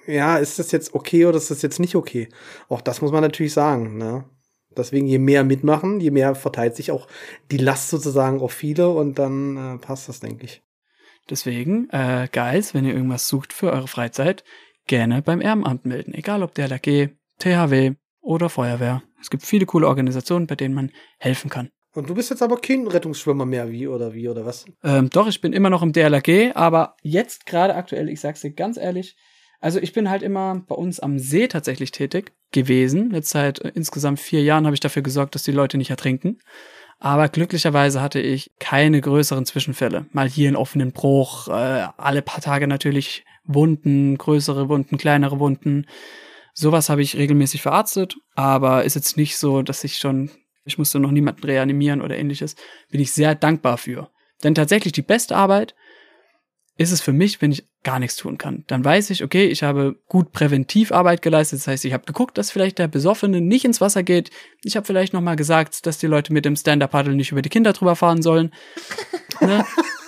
okay oder ist das jetzt nicht okay? Auch das muss man natürlich sagen, ne? Deswegen, je mehr mitmachen, je mehr verteilt sich auch die Last sozusagen auf viele und dann passt das, denke ich. Deswegen, Guys, wenn ihr irgendwas sucht für eure Freizeit, gerne beim Ehrenamt melden. Egal ob DLRG, THW oder Feuerwehr. Es gibt viele coole Organisationen, bei denen man helfen kann. Und du bist jetzt aber kein Rettungsschwimmer mehr, wie oder was? Doch, ich bin immer noch im DLRG, aber jetzt gerade aktuell, ich sag's dir ganz ehrlich, also ich bin halt immer bei uns am See tatsächlich tätig gewesen. Jetzt seit insgesamt 4 Jahren habe ich dafür gesorgt, dass die Leute nicht ertrinken. Aber glücklicherweise hatte ich keine größeren Zwischenfälle. Mal hier einen offenen Bruch, alle paar Tage natürlich Wunden, größere Wunden, kleinere Wunden. Sowas habe ich regelmäßig verarztet, aber ist jetzt nicht so, dass ich musste noch niemanden reanimieren oder ähnliches. Bin ich sehr dankbar für. Denn tatsächlich die beste Arbeit ist es für mich, wenn ich gar nichts tun kann. Dann weiß ich, okay, ich habe gut Präventivarbeit geleistet. Das heißt, ich habe geguckt, dass vielleicht der Besoffene nicht ins Wasser geht. Ich habe vielleicht noch mal gesagt, dass die Leute mit dem Stand-Up-Paddle nicht über die Kinder drüber fahren sollen. Ne?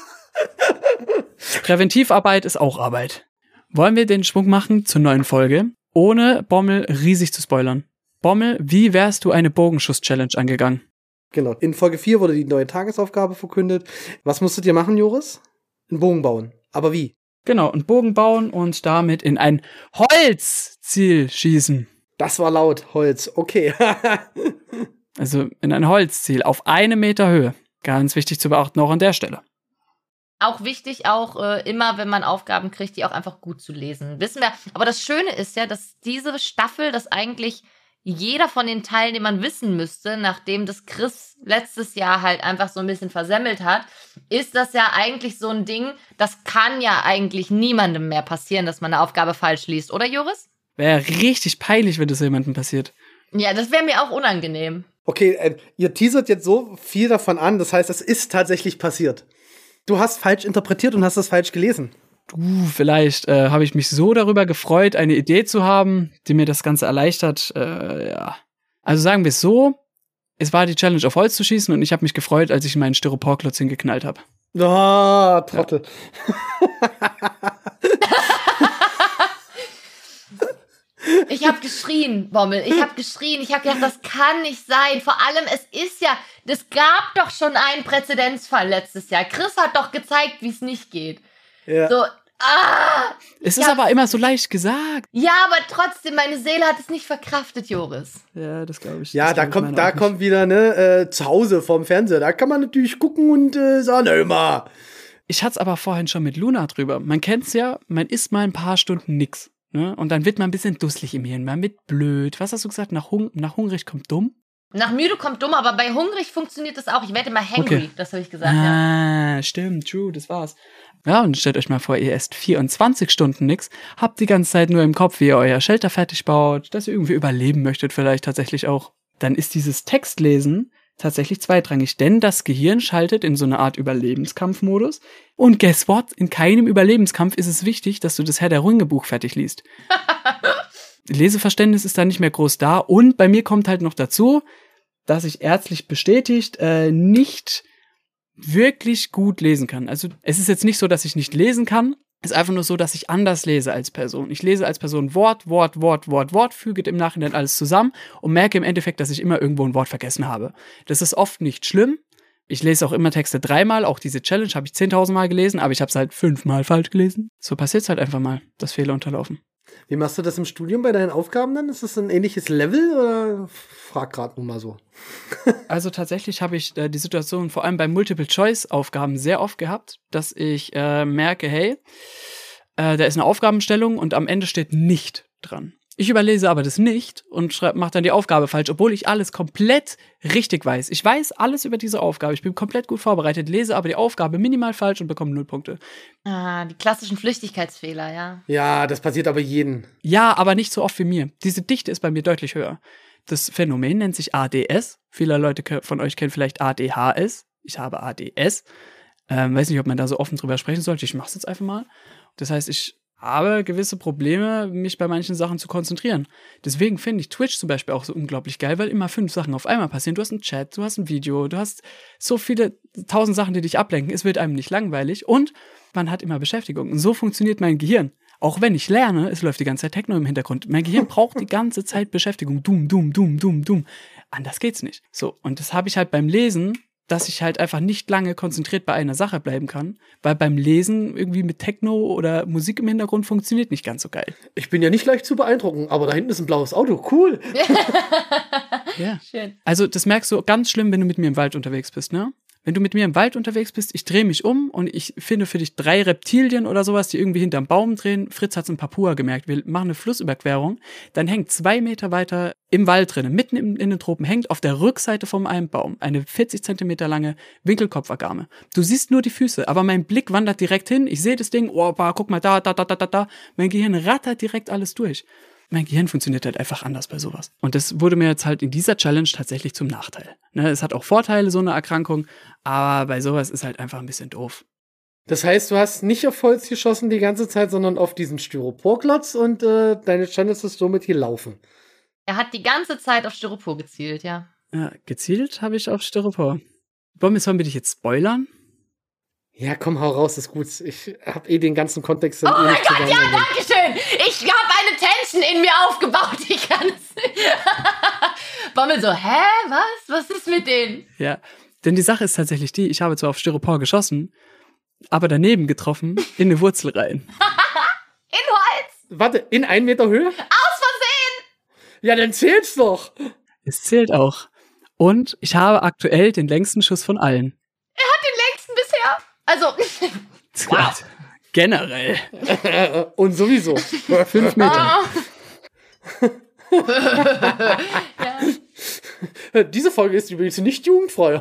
Präventivarbeit ist auch Arbeit. Wollen wir den Schwung machen zur neuen Folge, ohne Bommel riesig zu spoilern? Bommel, wie wärst du eine Bogenschuss-Challenge angegangen? Genau. In Folge 4 wurde die neue Tagesaufgabe verkündet. Was musstet ihr machen, Joris? Einen Bogen bauen. Aber wie? Genau, einen Bogen bauen und damit in ein Holzziel schießen. Das war laut, Holz. Okay. Also in ein Holzziel auf 1 Meter Höhe. Ganz wichtig zu beachten, auch an der Stelle. Auch wichtig, immer, wenn man Aufgaben kriegt, die auch einfach gut zu lesen. Wissen wir. Aber das Schöne ist ja, dass diese Staffel, das eigentlich jeder von den Teilnehmern wissen müsste, nachdem das Chris letztes Jahr halt einfach so ein bisschen versemmelt hat, ist das ja eigentlich so ein Ding, das kann ja eigentlich niemandem mehr passieren, dass man eine Aufgabe falsch liest, oder Joris? Wäre richtig peinlich, wenn das jemandem passiert. Ja, das wäre mir auch unangenehm. Okay, ihr teasert jetzt so viel davon an, das heißt, es ist tatsächlich passiert. Du hast falsch interpretiert und hast das falsch gelesen. Vielleicht habe ich mich so darüber gefreut, eine Idee zu haben, die mir das Ganze erleichtert. Ja. Also sagen wir es so, es war die Challenge, auf Holz zu schießen und ich habe mich gefreut, als ich meinen Styroporklotz hingeknallt habe. Ah, Trottel. Ja. Ich habe geschrien, Bommel. Ich habe geschrien. Ich habe gedacht, das kann nicht sein. Vor allem, es gab doch schon einen Präzedenzfall letztes Jahr. Chris hat doch gezeigt, wie es nicht geht. Ja. So, Es ist aber immer so leicht gesagt. ja, aber trotzdem, meine Seele hat es nicht verkraftet, Joris. Ja, das glaube ich. Ja, da kommt wieder, zu Hause vorm Fernseher. Da kann man natürlich gucken und sagen, immer. Ich hatte es aber vorhin schon mit Luna drüber. Man kennt's ja, man isst mal ein paar Stunden nix. Ne? Und dann wird man ein bisschen dusselig im Hirn. Man wird blöd. Was hast du gesagt? Nach hungrig kommt dumm? Nach müde kommt dumm, aber bei hungrig funktioniert das auch. Ich werde immer hangry, Okay. das habe ich gesagt, ja. Stimmt, true, das war's. Ja, und stellt euch mal vor, ihr esst 24 Stunden nix, habt die ganze Zeit nur im Kopf, wie ihr euer Shelter fertig baut, dass ihr irgendwie überleben möchtet vielleicht tatsächlich auch. Dann ist dieses Textlesen tatsächlich zweitrangig, denn das Gehirn schaltet in so eine Art Überlebenskampfmodus. Und guess what? In keinem Überlebenskampf ist es wichtig, dass du das Herr der Ringe-Buch fertig liest. Leseverständnis ist da nicht mehr groß da. Und bei mir kommt halt noch dazu, dass ich ärztlich bestätigt nicht wirklich gut lesen kann. Also es ist jetzt nicht so, dass ich nicht lesen kann. Es ist einfach nur so, dass ich anders lese als Person. Ich lese als Person Wort, füge im Nachhinein alles zusammen und merke im Endeffekt, dass ich immer irgendwo ein Wort vergessen habe. Das ist oft nicht schlimm. Ich lese auch immer Texte 3-mal. Auch diese Challenge habe ich 10.000 Mal gelesen, aber ich habe es halt 5-mal falsch gelesen. So passiert es halt einfach mal, dass Fehler unterlaufen. Wie machst du das im Studium bei deinen Aufgaben dann? Ist das ein ähnliches Level oder frag grad nur mal so? Also tatsächlich habe ich die Situation vor allem bei Multiple-Choice-Aufgaben sehr oft gehabt, dass ich merke, hey, da ist eine Aufgabenstellung und am Ende steht nicht dran. Ich überlese aber das nicht und mache dann die Aufgabe falsch, obwohl ich alles komplett richtig weiß. Ich weiß alles über diese Aufgabe, ich bin komplett gut vorbereitet, lese aber die Aufgabe minimal falsch und bekomme 0 Punkte. Die klassischen Flüchtigkeitsfehler, ja. Ja, das passiert aber jedem. Ja, aber nicht so oft wie mir. Diese Dichte ist bei mir deutlich höher. Das Phänomen nennt sich ADS. Viele Leute von euch kennen vielleicht ADHS. Ich habe ADS. Weiß nicht, ob man da so offen drüber sprechen sollte. Ich mache es jetzt einfach mal. Das heißt, ich habe gewisse Probleme, mich bei manchen Sachen zu konzentrieren. Deswegen finde ich Twitch zum Beispiel auch so unglaublich geil, weil immer 5 Sachen auf einmal passieren. Du hast einen Chat, du hast ein Video, du hast so viele 1000 Sachen, die dich ablenken. Es wird einem nicht langweilig und man hat immer Beschäftigung. Und so funktioniert mein Gehirn. Auch wenn ich lerne, es läuft die ganze Zeit Techno im Hintergrund. Mein Gehirn braucht die ganze Zeit Beschäftigung. Dumm. Anders geht's nicht. So, und das habe ich halt beim Lesen, dass ich halt einfach nicht lange konzentriert bei einer Sache bleiben kann, weil beim Lesen irgendwie mit Techno oder Musik im Hintergrund funktioniert nicht ganz so geil. Ich bin ja nicht leicht zu beeindrucken, aber da hinten ist ein blaues Auto. Cool. Ja. Schön. Also das merkst du ganz schlimm, wenn du mit mir im Wald unterwegs bist, ne? Wenn du mit mir im Wald unterwegs bist, ich drehe mich um und ich finde für dich 3 Reptilien oder sowas, die irgendwie hinterm Baum drehen. Fritz hat's in Papua gemerkt. Wir machen eine Flussüberquerung. Dann hängt 2 Meter weiter im Wald drin, mitten in den Tropen, hängt auf der Rückseite von einem Baum eine 40 Zentimeter lange Winkelkopfagame. Du siehst nur die Füße, aber mein Blick wandert direkt hin. Ich sehe das Ding, oh, guck mal, da. Mein Gehirn rattert direkt alles durch. Mein Gehirn funktioniert halt einfach anders bei sowas. Und das wurde mir jetzt halt in dieser Challenge tatsächlich zum Nachteil. Ne, es hat auch Vorteile, so eine Erkrankung, aber bei sowas ist halt einfach ein bisschen doof. Das heißt, du hast nicht auf Holz geschossen die ganze Zeit, sondern auf diesen Styroporklotz und deine Challenge ist somit gelaufen. Er hat die ganze Zeit auf Styropor gezielt, ja. Ja, gezielt habe ich auf Styropor. Sollen wir dich jetzt spoilern? Ja, komm, hau raus, ist gut. Ich hab den ganzen Kontext. Oh mein Gott, ja, danke schön. Ich habe eine Tension in mir aufgebaut. Ich kann es nicht. Bommel so, hä, was? Was ist mit denen? Ja, denn die Sache ist tatsächlich die, ich habe zwar auf Styropor geschossen, aber daneben getroffen, in eine Wurzel rein. In Holz? Warte, in 1 Meter Höhe? Aus Versehen? Ja, dann zählt's doch. Es zählt auch. Und ich habe aktuell den längsten Schuss von allen. Er hat den längsten bisher. Also, Wow. Generell. Und sowieso. 5 Meter. ja. Diese Folge ist übrigens nicht jugendfrei.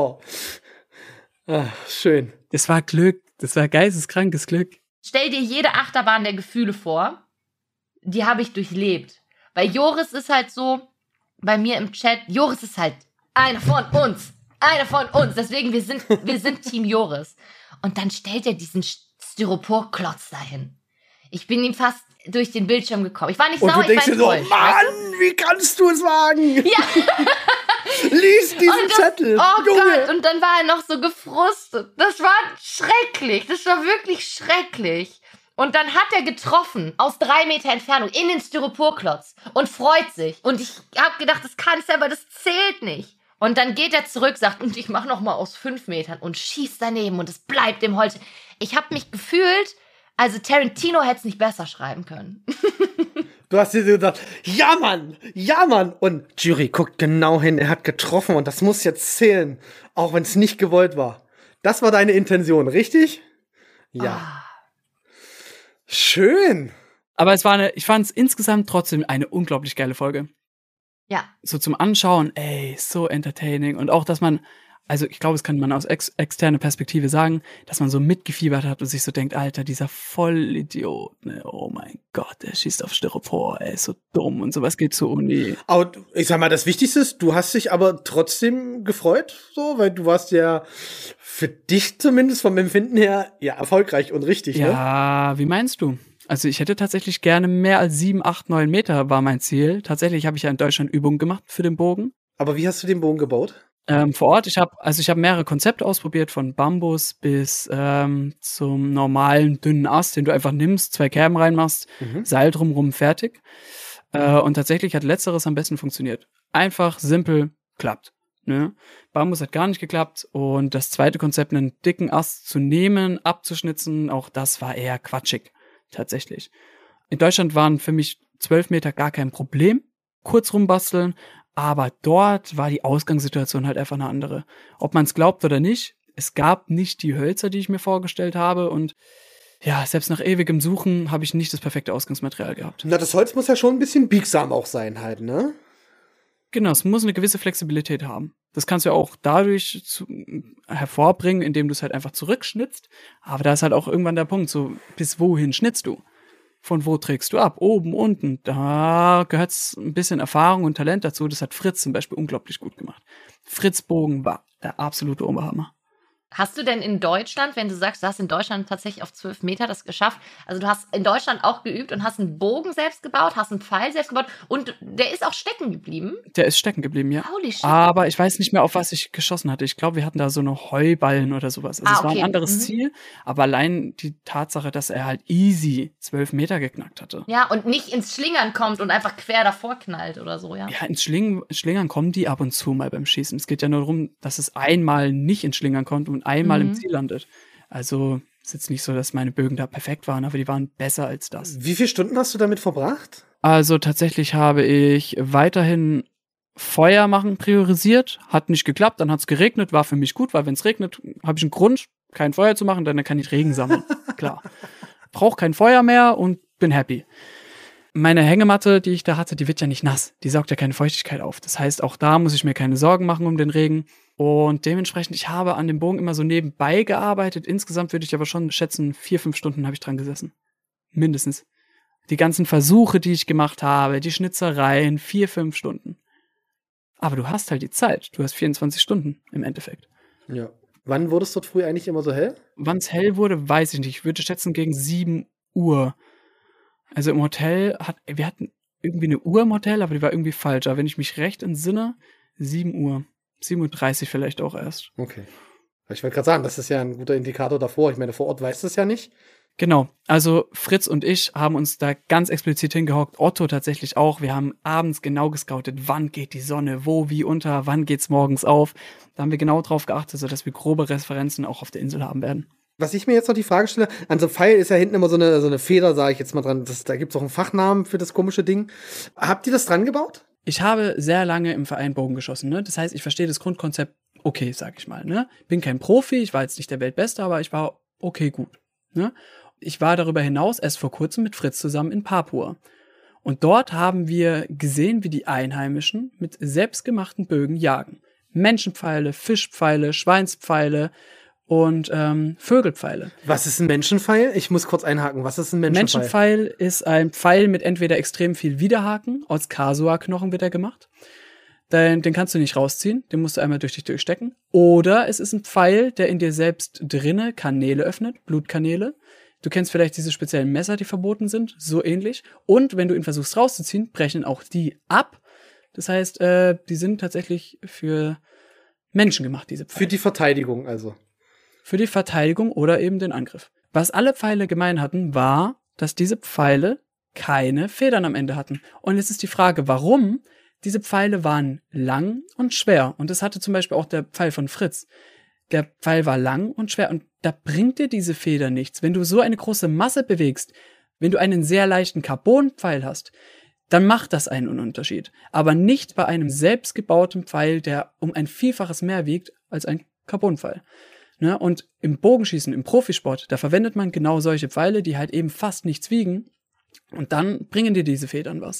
Schön. Das war Glück. Das war geisteskrankes Glück. Stell dir jede Achterbahn der Gefühle vor. Die habe ich durchlebt. Weil Joris ist halt so, bei mir im Chat, Joris ist halt einer von uns. Einer von uns. Deswegen, wir sind Team Joris. Und dann stellt er diesen Styroporklotz dahin. Ich bin ihm fast durch den Bildschirm gekommen. Ich war nicht und sauer, du denkst ich war dir so, enttäuscht. Mann, wie kannst du es wagen? Ja. Lies diesen Zettel. Oh Junge. Gott, und dann war er noch so gefrustet. Das war schrecklich. Das war wirklich schrecklich. Und dann hat er getroffen, aus 3 Meter Entfernung, in den Styroporklotz und freut sich. Und ich habe gedacht, das kann ich, aber das zählt nicht. Und dann geht er zurück, sagt, und ich mach noch mal aus 5 Metern und schießt daneben und es bleibt im Holz. Ich habe mich gefühlt, also Tarantino hätte es nicht besser schreiben können. Du hast dir gedacht, ja Mann. Und Jury guckt genau hin, er hat getroffen und das muss jetzt zählen, auch wenn es nicht gewollt war. Das war deine Intention, richtig? Ja. Schön. Aber ich fand es insgesamt trotzdem eine unglaublich geile Folge. Ja. So zum Anschauen, so entertaining. Und auch, dass man, also ich glaube, das kann man aus externer Perspektive sagen, dass man so mitgefiebert hat und sich so denkt, Alter, dieser Vollidiot, ne? Oh mein Gott, der schießt auf Styropor, ist so dumm und sowas geht zur Uni. Aber ich sag mal, das Wichtigste ist, du hast dich aber trotzdem gefreut, so, weil du warst ja für dich zumindest vom Empfinden her ja erfolgreich und richtig, ne? Ja, wie meinst du? Also ich hätte tatsächlich gerne mehr als 7, 8, 9 Meter war mein Ziel. Tatsächlich habe ich ja in Deutschland Übungen gemacht für den Bogen. Aber wie hast du den Bogen gebaut? Vor Ort, ich habe mehrere Konzepte ausprobiert, von Bambus bis zum normalen dünnen Ast, den du einfach nimmst, 2 Kerben reinmachst, Seil drumrum, fertig. Und tatsächlich hat letzteres am besten funktioniert. Einfach, simpel, klappt. Ne? Bambus hat gar nicht geklappt und das zweite Konzept, einen dicken Ast zu nehmen, abzuschnitzen, auch das war eher quatschig, tatsächlich. In Deutschland waren für mich 12 Meter gar kein Problem, kurz rumbasteln, aber dort war die Ausgangssituation halt einfach eine andere. Ob man es glaubt oder nicht, es gab nicht die Hölzer, die ich mir vorgestellt habe und ja, selbst nach ewigem Suchen habe ich nicht das perfekte Ausgangsmaterial gehabt. Na, das Holz muss ja schon ein bisschen biegsam auch sein halt, ne? Genau, es muss eine gewisse Flexibilität haben. Das kannst du ja auch dadurch hervorbringen, indem du es halt einfach zurückschnitzt. Aber da ist halt auch irgendwann der Punkt, so bis wohin schnitzt du? Von wo trägst du ab? Oben, unten. Da gehört ein bisschen Erfahrung und Talent dazu. Das hat Fritz zum Beispiel unglaublich gut gemacht. Fritz Bogen war der absolute Oberhammer. Hast du denn in Deutschland, wenn du sagst, du hast in Deutschland tatsächlich auf 12 Meter das geschafft, also du hast in Deutschland auch geübt und hast einen Bogen selbst gebaut, hast einen Pfeil selbst gebaut und der ist auch stecken geblieben? Der ist stecken geblieben, ja. Holy shit. Aber ich weiß nicht mehr, auf was ich geschossen hatte. Ich glaube, wir hatten da so eine Heuballen oder sowas. Also es war ein anderes Ziel, aber allein die Tatsache, dass er halt easy 12 Meter geknackt hatte. Ja, und nicht ins Schlingern kommt und einfach quer davor knallt oder so, ja. Ja, ins Schlingern kommen die ab und zu mal beim Schießen. Es geht ja nur darum, dass es einmal nicht ins Schlingern kommt und einmal im Ziel landet. Also ist jetzt nicht so, dass meine Bögen da perfekt waren, aber die waren besser als das. Wie viele Stunden hast du damit verbracht? Also tatsächlich habe ich weiterhin Feuer machen priorisiert. Hat nicht geklappt, dann hat es geregnet, war für mich gut, weil wenn es regnet, habe ich einen Grund, kein Feuer zu machen, dann kann ich Regen sammeln. Klar. Brauche kein Feuer mehr und bin happy. Meine Hängematte, die ich da hatte, die wird ja nicht nass. Die saugt ja keine Feuchtigkeit auf. Das heißt, auch da muss ich mir keine Sorgen machen um den Regen. Und dementsprechend, ich habe an dem Bogen immer so nebenbei gearbeitet. Insgesamt würde ich aber schon schätzen, 4, 5 Stunden habe ich dran gesessen. Mindestens. Die ganzen Versuche, die ich gemacht habe, die Schnitzereien, 4, 5 Stunden. Aber du hast halt die Zeit. Du hast 24 Stunden im Endeffekt. Ja. Wann wurde es dort früh eigentlich immer so hell? Wann es hell wurde, weiß ich nicht. Ich würde schätzen gegen 7 Uhr. Also im Hotel, wir hatten irgendwie eine Uhr im Hotel, aber die war irgendwie falsch. Aber wenn ich mich recht entsinne, 7 Uhr. 7:30 Uhr vielleicht auch erst. Okay. Ich wollte gerade sagen, das ist ja ein guter Indikator davor. Ich meine, vor Ort weiß das ja nicht. Genau. Also Fritz und ich haben uns da ganz explizit hingehockt. Otto tatsächlich auch. Wir haben abends genau gescoutet, wann geht die Sonne, wo, wie unter, wann geht's morgens auf. Da haben wir genau drauf geachtet, sodass wir grobe Referenzen auch auf der Insel haben werden. Was ich mir jetzt noch die Frage stelle, an so einem Pfeil ist ja hinten immer so eine Feder, sage ich jetzt mal dran. Da gibt es auch einen Fachnamen für das komische Ding. Habt ihr das dran gebaut? Ich habe sehr lange im Verein Bogen geschossen, ne? Das heißt, ich verstehe das Grundkonzept okay, sag ich mal, ne? Bin kein Profi, ich war jetzt nicht der Weltbeste, aber ich war okay gut, ne? Ich war darüber hinaus erst vor kurzem mit Fritz zusammen in Papua. Und dort haben wir gesehen, wie die Einheimischen mit selbstgemachten Bögen jagen. Menschenpfeile, Fischpfeile, Schweinspfeile und Vögelpfeile. Was ist ein Menschenpfeil? Ich muss kurz einhaken. Was ist ein Menschenpfeil? Menschenpfeil ist ein Pfeil mit entweder extrem viel Widerhaken, aus Kasua-Knochen wird er gemacht. Den kannst du nicht rausziehen, den musst du einmal durch dich durchstecken. Oder es ist ein Pfeil, der in dir selbst drinne Kanäle öffnet, Blutkanäle. Du kennst vielleicht diese speziellen Messer, die verboten sind, so ähnlich. Und wenn du ihn versuchst rauszuziehen, brechen auch die ab. Das heißt, die sind tatsächlich für Menschen gemacht, diese Pfeile. Für die Verteidigung also. Für die Verteidigung oder eben den Angriff. Was alle Pfeile gemein hatten, war, dass diese Pfeile keine Federn am Ende hatten. Und jetzt ist die Frage, warum? Diese Pfeile waren lang und schwer. Und das hatte zum Beispiel auch der Pfeil von Fritz. Der Pfeil war lang und schwer und da bringt dir diese Feder nichts. Wenn du so eine große Masse bewegst, wenn du einen sehr leichten Carbonpfeil hast, dann macht das einen Unterschied. Aber nicht bei einem selbstgebauten Pfeil, der um ein Vielfaches mehr wiegt als ein Carbonpfeil. Ne? Und im Bogenschießen, im Profisport, da verwendet man genau solche Pfeile, die halt eben fast nichts wiegen. Und dann bringen dir diese Federn was.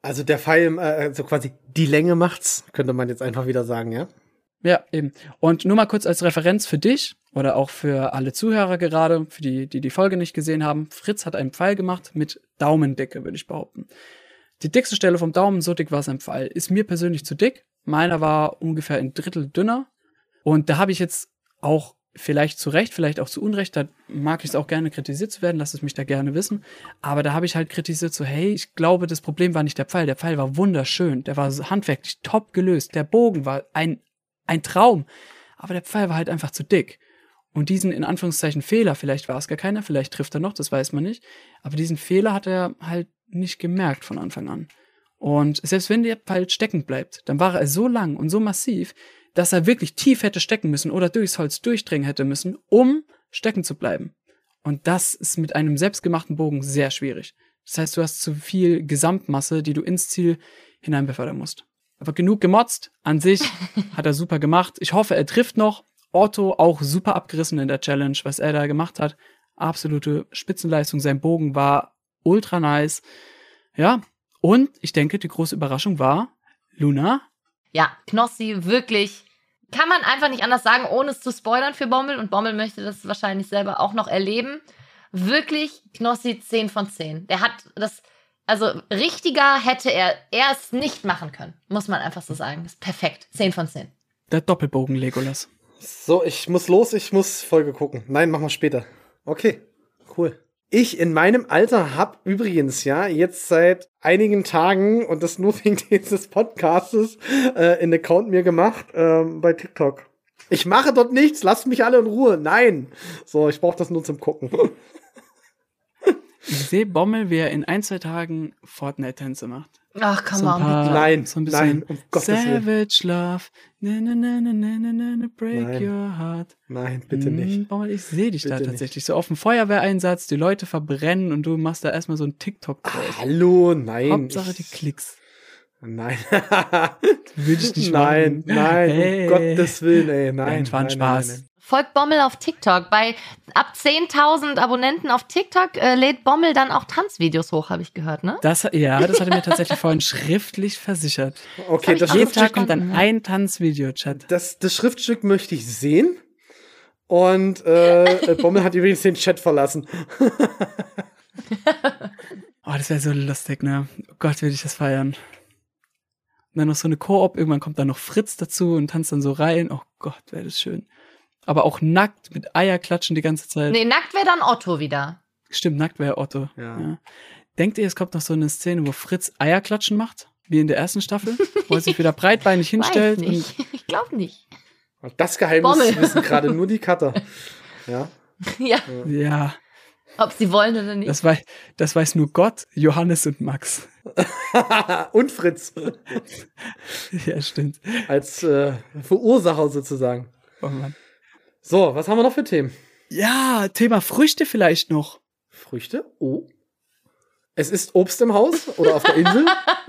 Also der Pfeil, also quasi die Länge macht's, könnte man jetzt einfach wieder sagen, ja? Ja, eben. Und nur mal kurz als Referenz für dich oder auch für alle Zuhörer gerade, für die Folge nicht gesehen haben. Fritz hat einen Pfeil gemacht mit Daumendicke, würde ich behaupten. Die dickste Stelle vom Daumen, so dick war sein Pfeil. Ist mir persönlich zu dick. Meiner war ungefähr ein Drittel dünner. Und da habe ich jetzt auch vielleicht zu Recht, vielleicht auch zu Unrecht, da mag ich es auch gerne kritisiert zu werden, lasst es mich da gerne wissen. Aber da habe ich halt kritisiert so, hey, ich glaube, das Problem war nicht der Pfeil. Der Pfeil war wunderschön. Der war handwerklich top gelöst. Der Bogen war ein Traum. Aber der Pfeil war halt einfach zu dick. Und diesen, in Anführungszeichen, Fehler, vielleicht war es gar keiner, vielleicht trifft er noch, das weiß man nicht. Aber diesen Fehler hat er halt nicht gemerkt von Anfang an. Und selbst wenn der Pfeil stecken bleibt, dann war er so lang und so massiv, dass er wirklich tief hätte stecken müssen oder durchs Holz durchdringen hätte müssen, um stecken zu bleiben. Und das ist mit einem selbstgemachten Bogen sehr schwierig. Das heißt, du hast zu viel Gesamtmasse, die du ins Ziel hinein befördern musst. Aber genug gemotzt. An sich hat er super gemacht. Ich hoffe, er trifft noch. Otto auch super abgerissen in der Challenge, was er da gemacht hat. Absolute Spitzenleistung. Sein Bogen war ultra nice. Ja, und ich denke, die große Überraschung war Luna. Ja, Knossi, wirklich, kann man einfach nicht anders sagen, ohne es zu spoilern für Bommel. Und Bommel möchte das wahrscheinlich selber auch noch erleben. Wirklich, Knossi 10 von 10. Der hat das, also richtiger hätte er es nicht machen können. Muss man einfach so sagen. Das ist perfekt. 10 von 10. Der Doppelbogen Legolas. So, ich muss los, ich muss Folge gucken. Nein, machen wir später. Okay, cool. Ich in meinem Alter habe übrigens ja jetzt seit einigen Tagen, und das nur wegen dieses Podcastes, einen Account mir gemacht bei TikTok. Ich mache dort nichts, lasst mich alle in Ruhe. Nein. So, ich brauche das nur zum Gucken. Ich sehe Bommel, wie er in 1-2 Tagen Fortnite-Tänze macht. Ach, komm So ein mal. paar- Nein, so ein bisschen nein, um Gottes Willen. Savage Love. Na, na, na, na, na, na, na, na, break Nein. your heart. Nein, bitte nicht. Bommel, ich sehe dich da Bitte tatsächlich. So auf dem Feuerwehreinsatz, die Leute verbrennen und du machst da erstmal so ein TikTok draus. Hallo, nein. Hauptsache die Klicks. Nein. Würde ich nicht Nein, machen. nein, Hey. um Gottes Willen, ey, nein. Nein, war ein nein, Spaß. nein, nein. Folgt Bommel auf TikTok. Ab 10.000 Abonnenten auf TikTok lädt Bommel dann auch Tanzvideos hoch, habe ich gehört, ne? Das hat er mir tatsächlich vorhin schriftlich versichert. Okay, das Jeden Tag Schriftstück, kommt dann ein Tanzvideo, Chat. das Schriftstück möchte ich sehen. Und Bommel hat übrigens den Chat verlassen. Oh, das wäre so lustig, ne? Oh Gott, würde ich das feiern. Und dann noch so eine Koop, irgendwann kommt dann noch Fritz dazu und tanzt dann so rein. Oh Gott, wäre das schön. Aber auch nackt mit Eierklatschen die ganze Zeit. Nee, nackt wäre dann Otto wieder. Stimmt, nackt wäre Otto. Ja. Denkt ihr, es kommt noch so eine Szene, wo Fritz Eierklatschen macht? Wie in der ersten Staffel? Wo er sich wieder breitbeinig hinstellt. Weiß nicht. Ich glaube nicht. Und das Geheimnis Bommel. wissen gerade nur die Cutter. Ja. Ja, Und, ja, ob sie wollen oder nicht. das weiß nur Gott, Johannes und Max. Und Fritz. Ja, stimmt. Als Verursacher sozusagen. Oh Mann. So, was haben wir noch für Themen? Ja, Thema Früchte vielleicht noch. Früchte? Oh. Es ist Obst im Haus oder auf der Insel?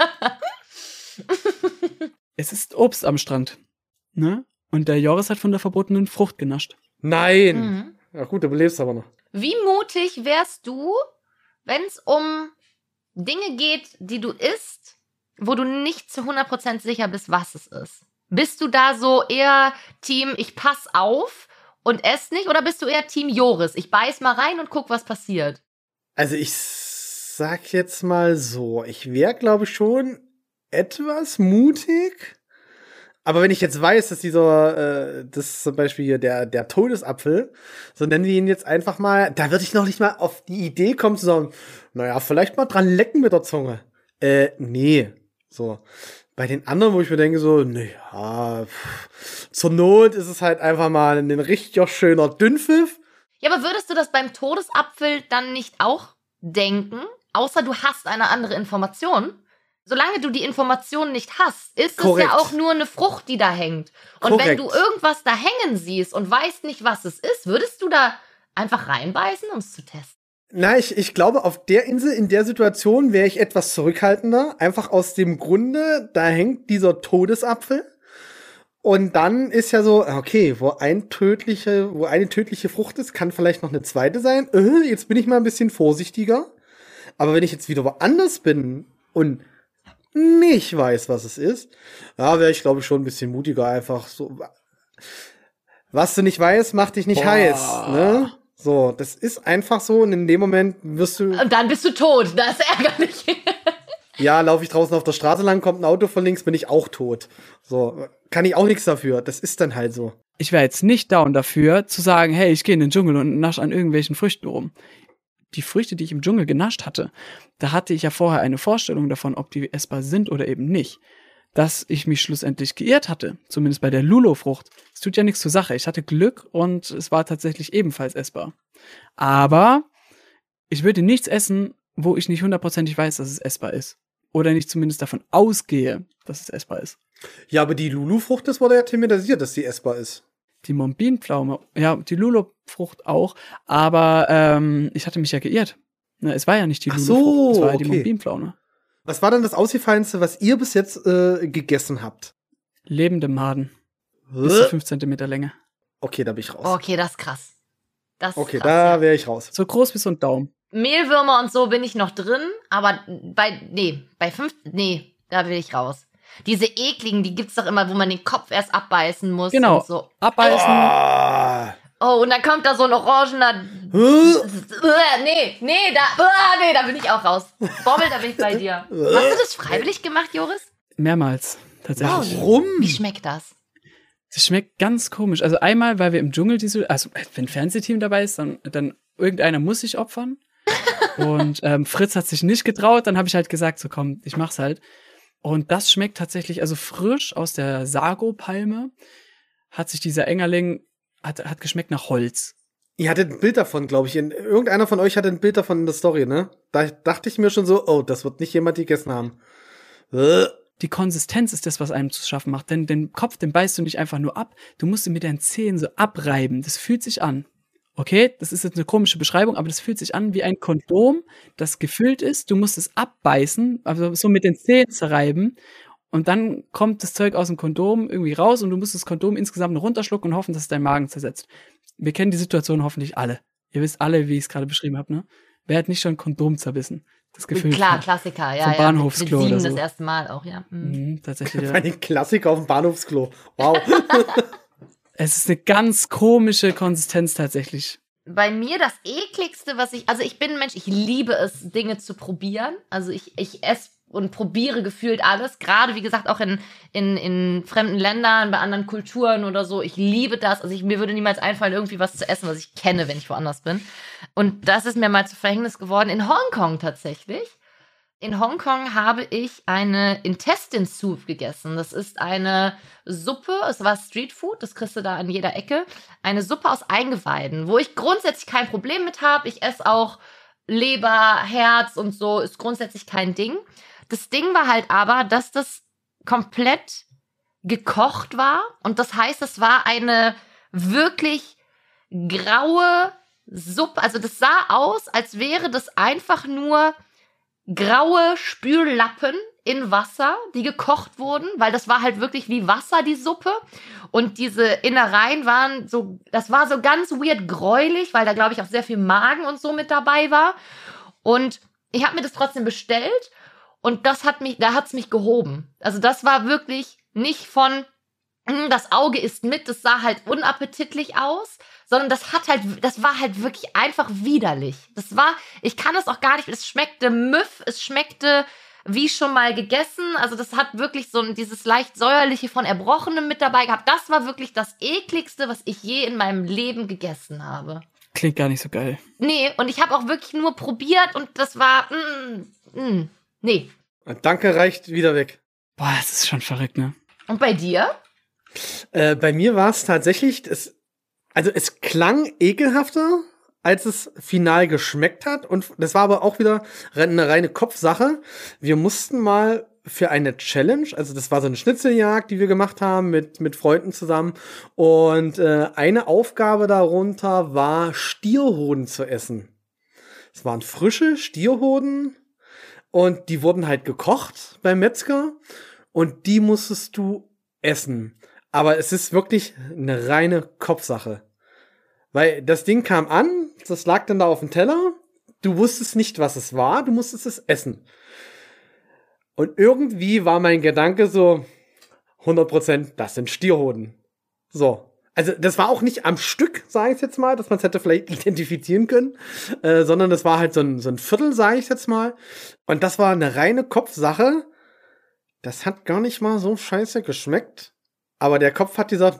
Es ist Obst am Strand. Ne? Und der Joris hat von der verbotenen Frucht genascht. Nein. Mhm. Ja gut, du lebst aber noch. Wie mutig wärst du, wenn es um Dinge geht, die du isst, wo du nicht zu 100% sicher bist, was es ist? Bist du da so eher Team, ich pass auf und ess nicht? Oder bist du eher Team Joris, ich beiß mal rein und guck, was passiert? Also ich sag jetzt mal so, ich wäre, glaube ich, schon etwas mutig. Aber wenn ich jetzt weiß, dass das zum Beispiel hier der Todesapfel, so nennen wir ihn jetzt einfach mal, da würde ich noch nicht mal auf die Idee kommen zu sagen, naja, vielleicht mal dran lecken mit der Zunge. Nee. So. Bei den anderen, wo ich mir denke, so, naja, zur Not ist es halt einfach mal ein richtig schöner Dünnpfiff. Ja, aber würdest du das beim Todesapfel dann nicht auch denken? Außer du hast eine andere Information. Solange du die Information nicht hast, ist Korrekt. es ja auch nur eine Frucht, die da hängt. Und wenn Korrekt. du irgendwas da hängen siehst und weißt nicht, was es ist, würdest du da einfach reinbeißen, um es zu testen? Na, ich glaube, auf der Insel, in der Situation wäre ich etwas zurückhaltender. Einfach aus dem Grunde, da hängt dieser Todesapfel. Und dann ist ja so, okay, wo eine tödliche Frucht ist, kann vielleicht noch eine zweite sein. Jetzt bin ich mal ein bisschen vorsichtiger. Aber wenn ich jetzt wieder woanders bin und nicht weiß, was es ist, da wäre ich, glaube ich, schon ein bisschen mutiger. Einfach so, was du nicht weißt, macht dich nicht heiß, ne? So, das ist einfach so und in dem Moment wirst du... Und dann bist du tot, das ist ärgerlich. Ja, laufe ich draußen auf der Straße lang, kommt ein Auto von links, bin ich auch tot. So, kann ich auch nichts dafür. Das ist dann halt so. Ich wäre jetzt nicht down dafür, zu sagen, hey, ich gehe in den Dschungel und nasche an irgendwelchen Früchten rum. Die Früchte, die ich im Dschungel genascht hatte, da hatte ich ja vorher eine Vorstellung davon, ob die essbar sind oder eben nicht. Dass ich mich schlussendlich geirrt hatte, zumindest bei der Lulo-Frucht, es tut ja nichts zur Sache. Ich hatte Glück und es war tatsächlich ebenfalls essbar. Aber ich würde nichts essen, wo ich nicht hundertprozentig weiß, dass es essbar ist. Oder nicht zumindest davon ausgehe, dass es essbar ist. Ja, aber die Lulu-Frucht, das wurde ja thematisiert, dass sie essbar ist. Die Mombinpflaume, ja, die Lulo-Frucht auch, aber ich hatte mich ja geirrt. Na, es war ja nicht die Lulo-Frucht, es war ja die Mombinpflaume. Was war denn das Ausgefallenste, was ihr bis jetzt gegessen habt? Lebende Maden. Bis zu 5 Zentimeter Länge. Okay, da bin ich raus. Okay, das ist krass. Das ist Okay, krass, da ja. wäre ich raus. So groß wie so ein Daumen. Mehlwürmer und so bin ich noch drin, aber bei 5, da will ich raus. Diese ekligen, die gibt's doch immer, wo man den Kopf erst abbeißen muss. Genau, Und so. abbeißen. Ah. Oh, und dann kommt da so ein orangener... da bin ich auch raus. Bommel, da bin ich bei dir. Hast du das freiwillig gemacht, Joris? Mehrmals, tatsächlich. Warum? Wie schmeckt das? Das schmeckt ganz komisch. Also einmal, weil wir im Dschungel also wenn ein Fernsehteam dabei ist, dann irgendeiner muss sich opfern. Und Fritz hat sich nicht getraut, dann habe ich halt gesagt, so komm, ich mach's halt. Und das schmeckt tatsächlich, also frisch aus der Sago-Palme hat sich dieser Engerling, hat geschmeckt nach Holz. Ihr hattet ein Bild davon, glaube ich. Irgendeiner von euch hatte ein Bild davon in der Story, ne? Da dachte ich mir schon so, oh, das wird nicht jemand gegessen haben. Die Konsistenz ist das, was einem zu schaffen macht. Denn den Kopf, den beißt du nicht einfach nur ab. Du musst ihn mit deinen Zähnen so abreiben. Das fühlt sich an. Okay, das ist jetzt eine komische Beschreibung, aber das fühlt sich an wie ein Kondom, das gefüllt ist. Du musst es abbeißen, also so mit den Zähnen zerreiben. Und dann kommt das Zeug aus dem Kondom irgendwie raus und du musst das Kondom insgesamt noch runterschlucken und hoffen, dass es dein Magen zersetzt. Wir kennen die Situation hoffentlich alle. Ihr wisst alle, wie ich es gerade beschrieben habe, ne? Wer hat nicht schon ein Kondom zerbissen? Das gefüllt Klar, hat. Klassiker, ja. Vom ja. Bahnhofsklo mit oder 7 so. das erste Mal auch, ja. Tatsächlich, ja. Bei den Klassiker auf dem Bahnhofsklo. Wow. Es ist eine ganz komische Konsistenz tatsächlich. Bei mir das ekligste, also ich bin ein Mensch, ich liebe es, Dinge zu probieren. Also ich esse und probiere gefühlt alles. Gerade, wie gesagt, auch in fremden Ländern, bei anderen Kulturen oder so. Ich liebe das. Also mir würde niemals einfallen, irgendwie was zu essen, was ich kenne, wenn ich woanders bin. Und das ist mir mal zu Verhängnis geworden. In Hongkong tatsächlich. In Hongkong habe ich eine Intestine Soup gegessen. Das ist eine Suppe, es war Streetfood, das kriegst du da an jeder Ecke. Eine Suppe aus Eingeweiden, wo ich grundsätzlich kein Problem mit habe. Ich esse auch Leber, Herz und so, ist grundsätzlich kein Ding. Das Ding war halt aber, dass das komplett gekocht war. Und das heißt, es war eine wirklich graue Suppe. Also das sah aus, als wäre das einfach nur graue Spüllappen in Wasser, die gekocht wurden, weil das war halt wirklich wie Wasser, die Suppe. Und diese Innereien waren so, das war so ganz weird gräulich, weil da, glaube ich, auch sehr viel Magen und so mit dabei war. Und ich habe mir das trotzdem bestellt und da hat's mich gehoben. Also das war wirklich nicht von, das Auge isst mit, das sah halt unappetitlich aus, sondern das war halt wirklich einfach widerlich. Ich kann es auch gar nicht, es schmeckte Müff, es schmeckte wie schon mal gegessen, also das hat wirklich so dieses leicht säuerliche von Erbrochenem mit dabei gehabt. Das war wirklich das ekligste, was ich je in meinem Leben gegessen habe. Klingt gar nicht so geil. Nee, und ich habe auch wirklich nur probiert und das war, nee. Danke, reicht wieder weg. Boah, das ist schon verrückt, ne? Und bei dir? Bei mir war es tatsächlich, es klang ekelhafter, als es final geschmeckt hat. Und das war aber auch wieder eine reine Kopfsache. Wir mussten mal für eine Challenge, also das war so eine Schnitzeljagd, die wir gemacht haben mit Freunden zusammen. Und eine Aufgabe darunter war, Stierhoden zu essen. Es waren frische Stierhoden und die wurden halt gekocht beim Metzger und die musstest du essen. Aber es ist wirklich eine reine Kopfsache. Weil das Ding kam an, das lag dann da auf dem Teller, du wusstest nicht, was es war, du musstest es essen. Und irgendwie war mein Gedanke so, 100%, das sind Stierhoden. So. Also das war auch nicht am Stück, sage ich jetzt mal, dass man es hätte vielleicht identifizieren können, sondern das war halt so ein Viertel, sage ich jetzt mal. Und das war eine reine Kopfsache. Das hat gar nicht mal so scheiße geschmeckt. Aber der Kopf hat gesagt,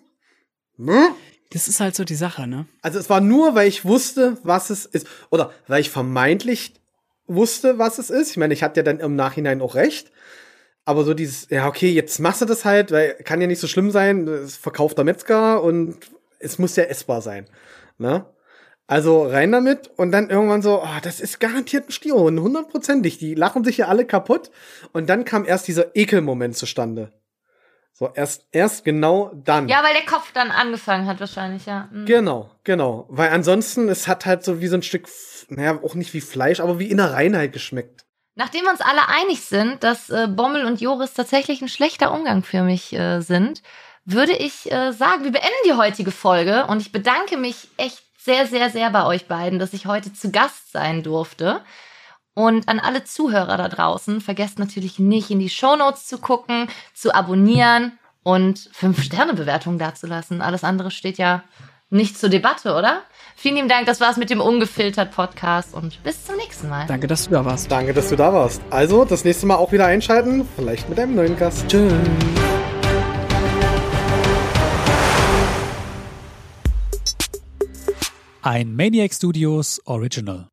Das ist halt so die Sache, ne? Also es war nur, weil ich wusste, was es ist. Oder weil ich vermeintlich wusste, was es ist. Ich meine, ich hatte ja dann im Nachhinein auch recht. Aber so dieses, ja, okay, jetzt machst du das halt, weil kann ja nicht so schlimm sein, es verkauft der Metzger und es muss ja essbar sein. Ne? Also rein damit und dann irgendwann so, das ist garantiert ein Stierhoden, 100%ig. Die lachen sich ja alle kaputt. Und dann kam erst dieser Ekelmoment zustande. So, erst genau dann. Ja, weil der Kopf dann angefangen hat wahrscheinlich, ja. Mhm. Genau. Weil ansonsten, es hat halt so wie so ein Stück, naja, auch nicht wie Fleisch, aber wie Innereien halt geschmeckt. Nachdem wir uns alle einig sind, dass Bommel und Joris tatsächlich ein schlechter Umgang für mich sind, würde ich sagen, wir beenden die heutige Folge und ich bedanke mich echt sehr, sehr, sehr bei euch beiden, dass ich heute zu Gast sein durfte. Und an alle Zuhörer da draußen, vergesst natürlich nicht, in die Shownotes zu gucken, zu abonnieren und 5-Sterne-Bewertungen dazulassen. Alles andere steht ja nicht zur Debatte, oder? Vielen lieben Dank, das war's mit dem Ungefiltert-Podcast und bis zum nächsten Mal. Danke, dass du da warst. Danke, dass du da warst. Also, das nächste Mal auch wieder einschalten, vielleicht mit einem neuen Gast. Tschüss. Ein Maniac Studios Original.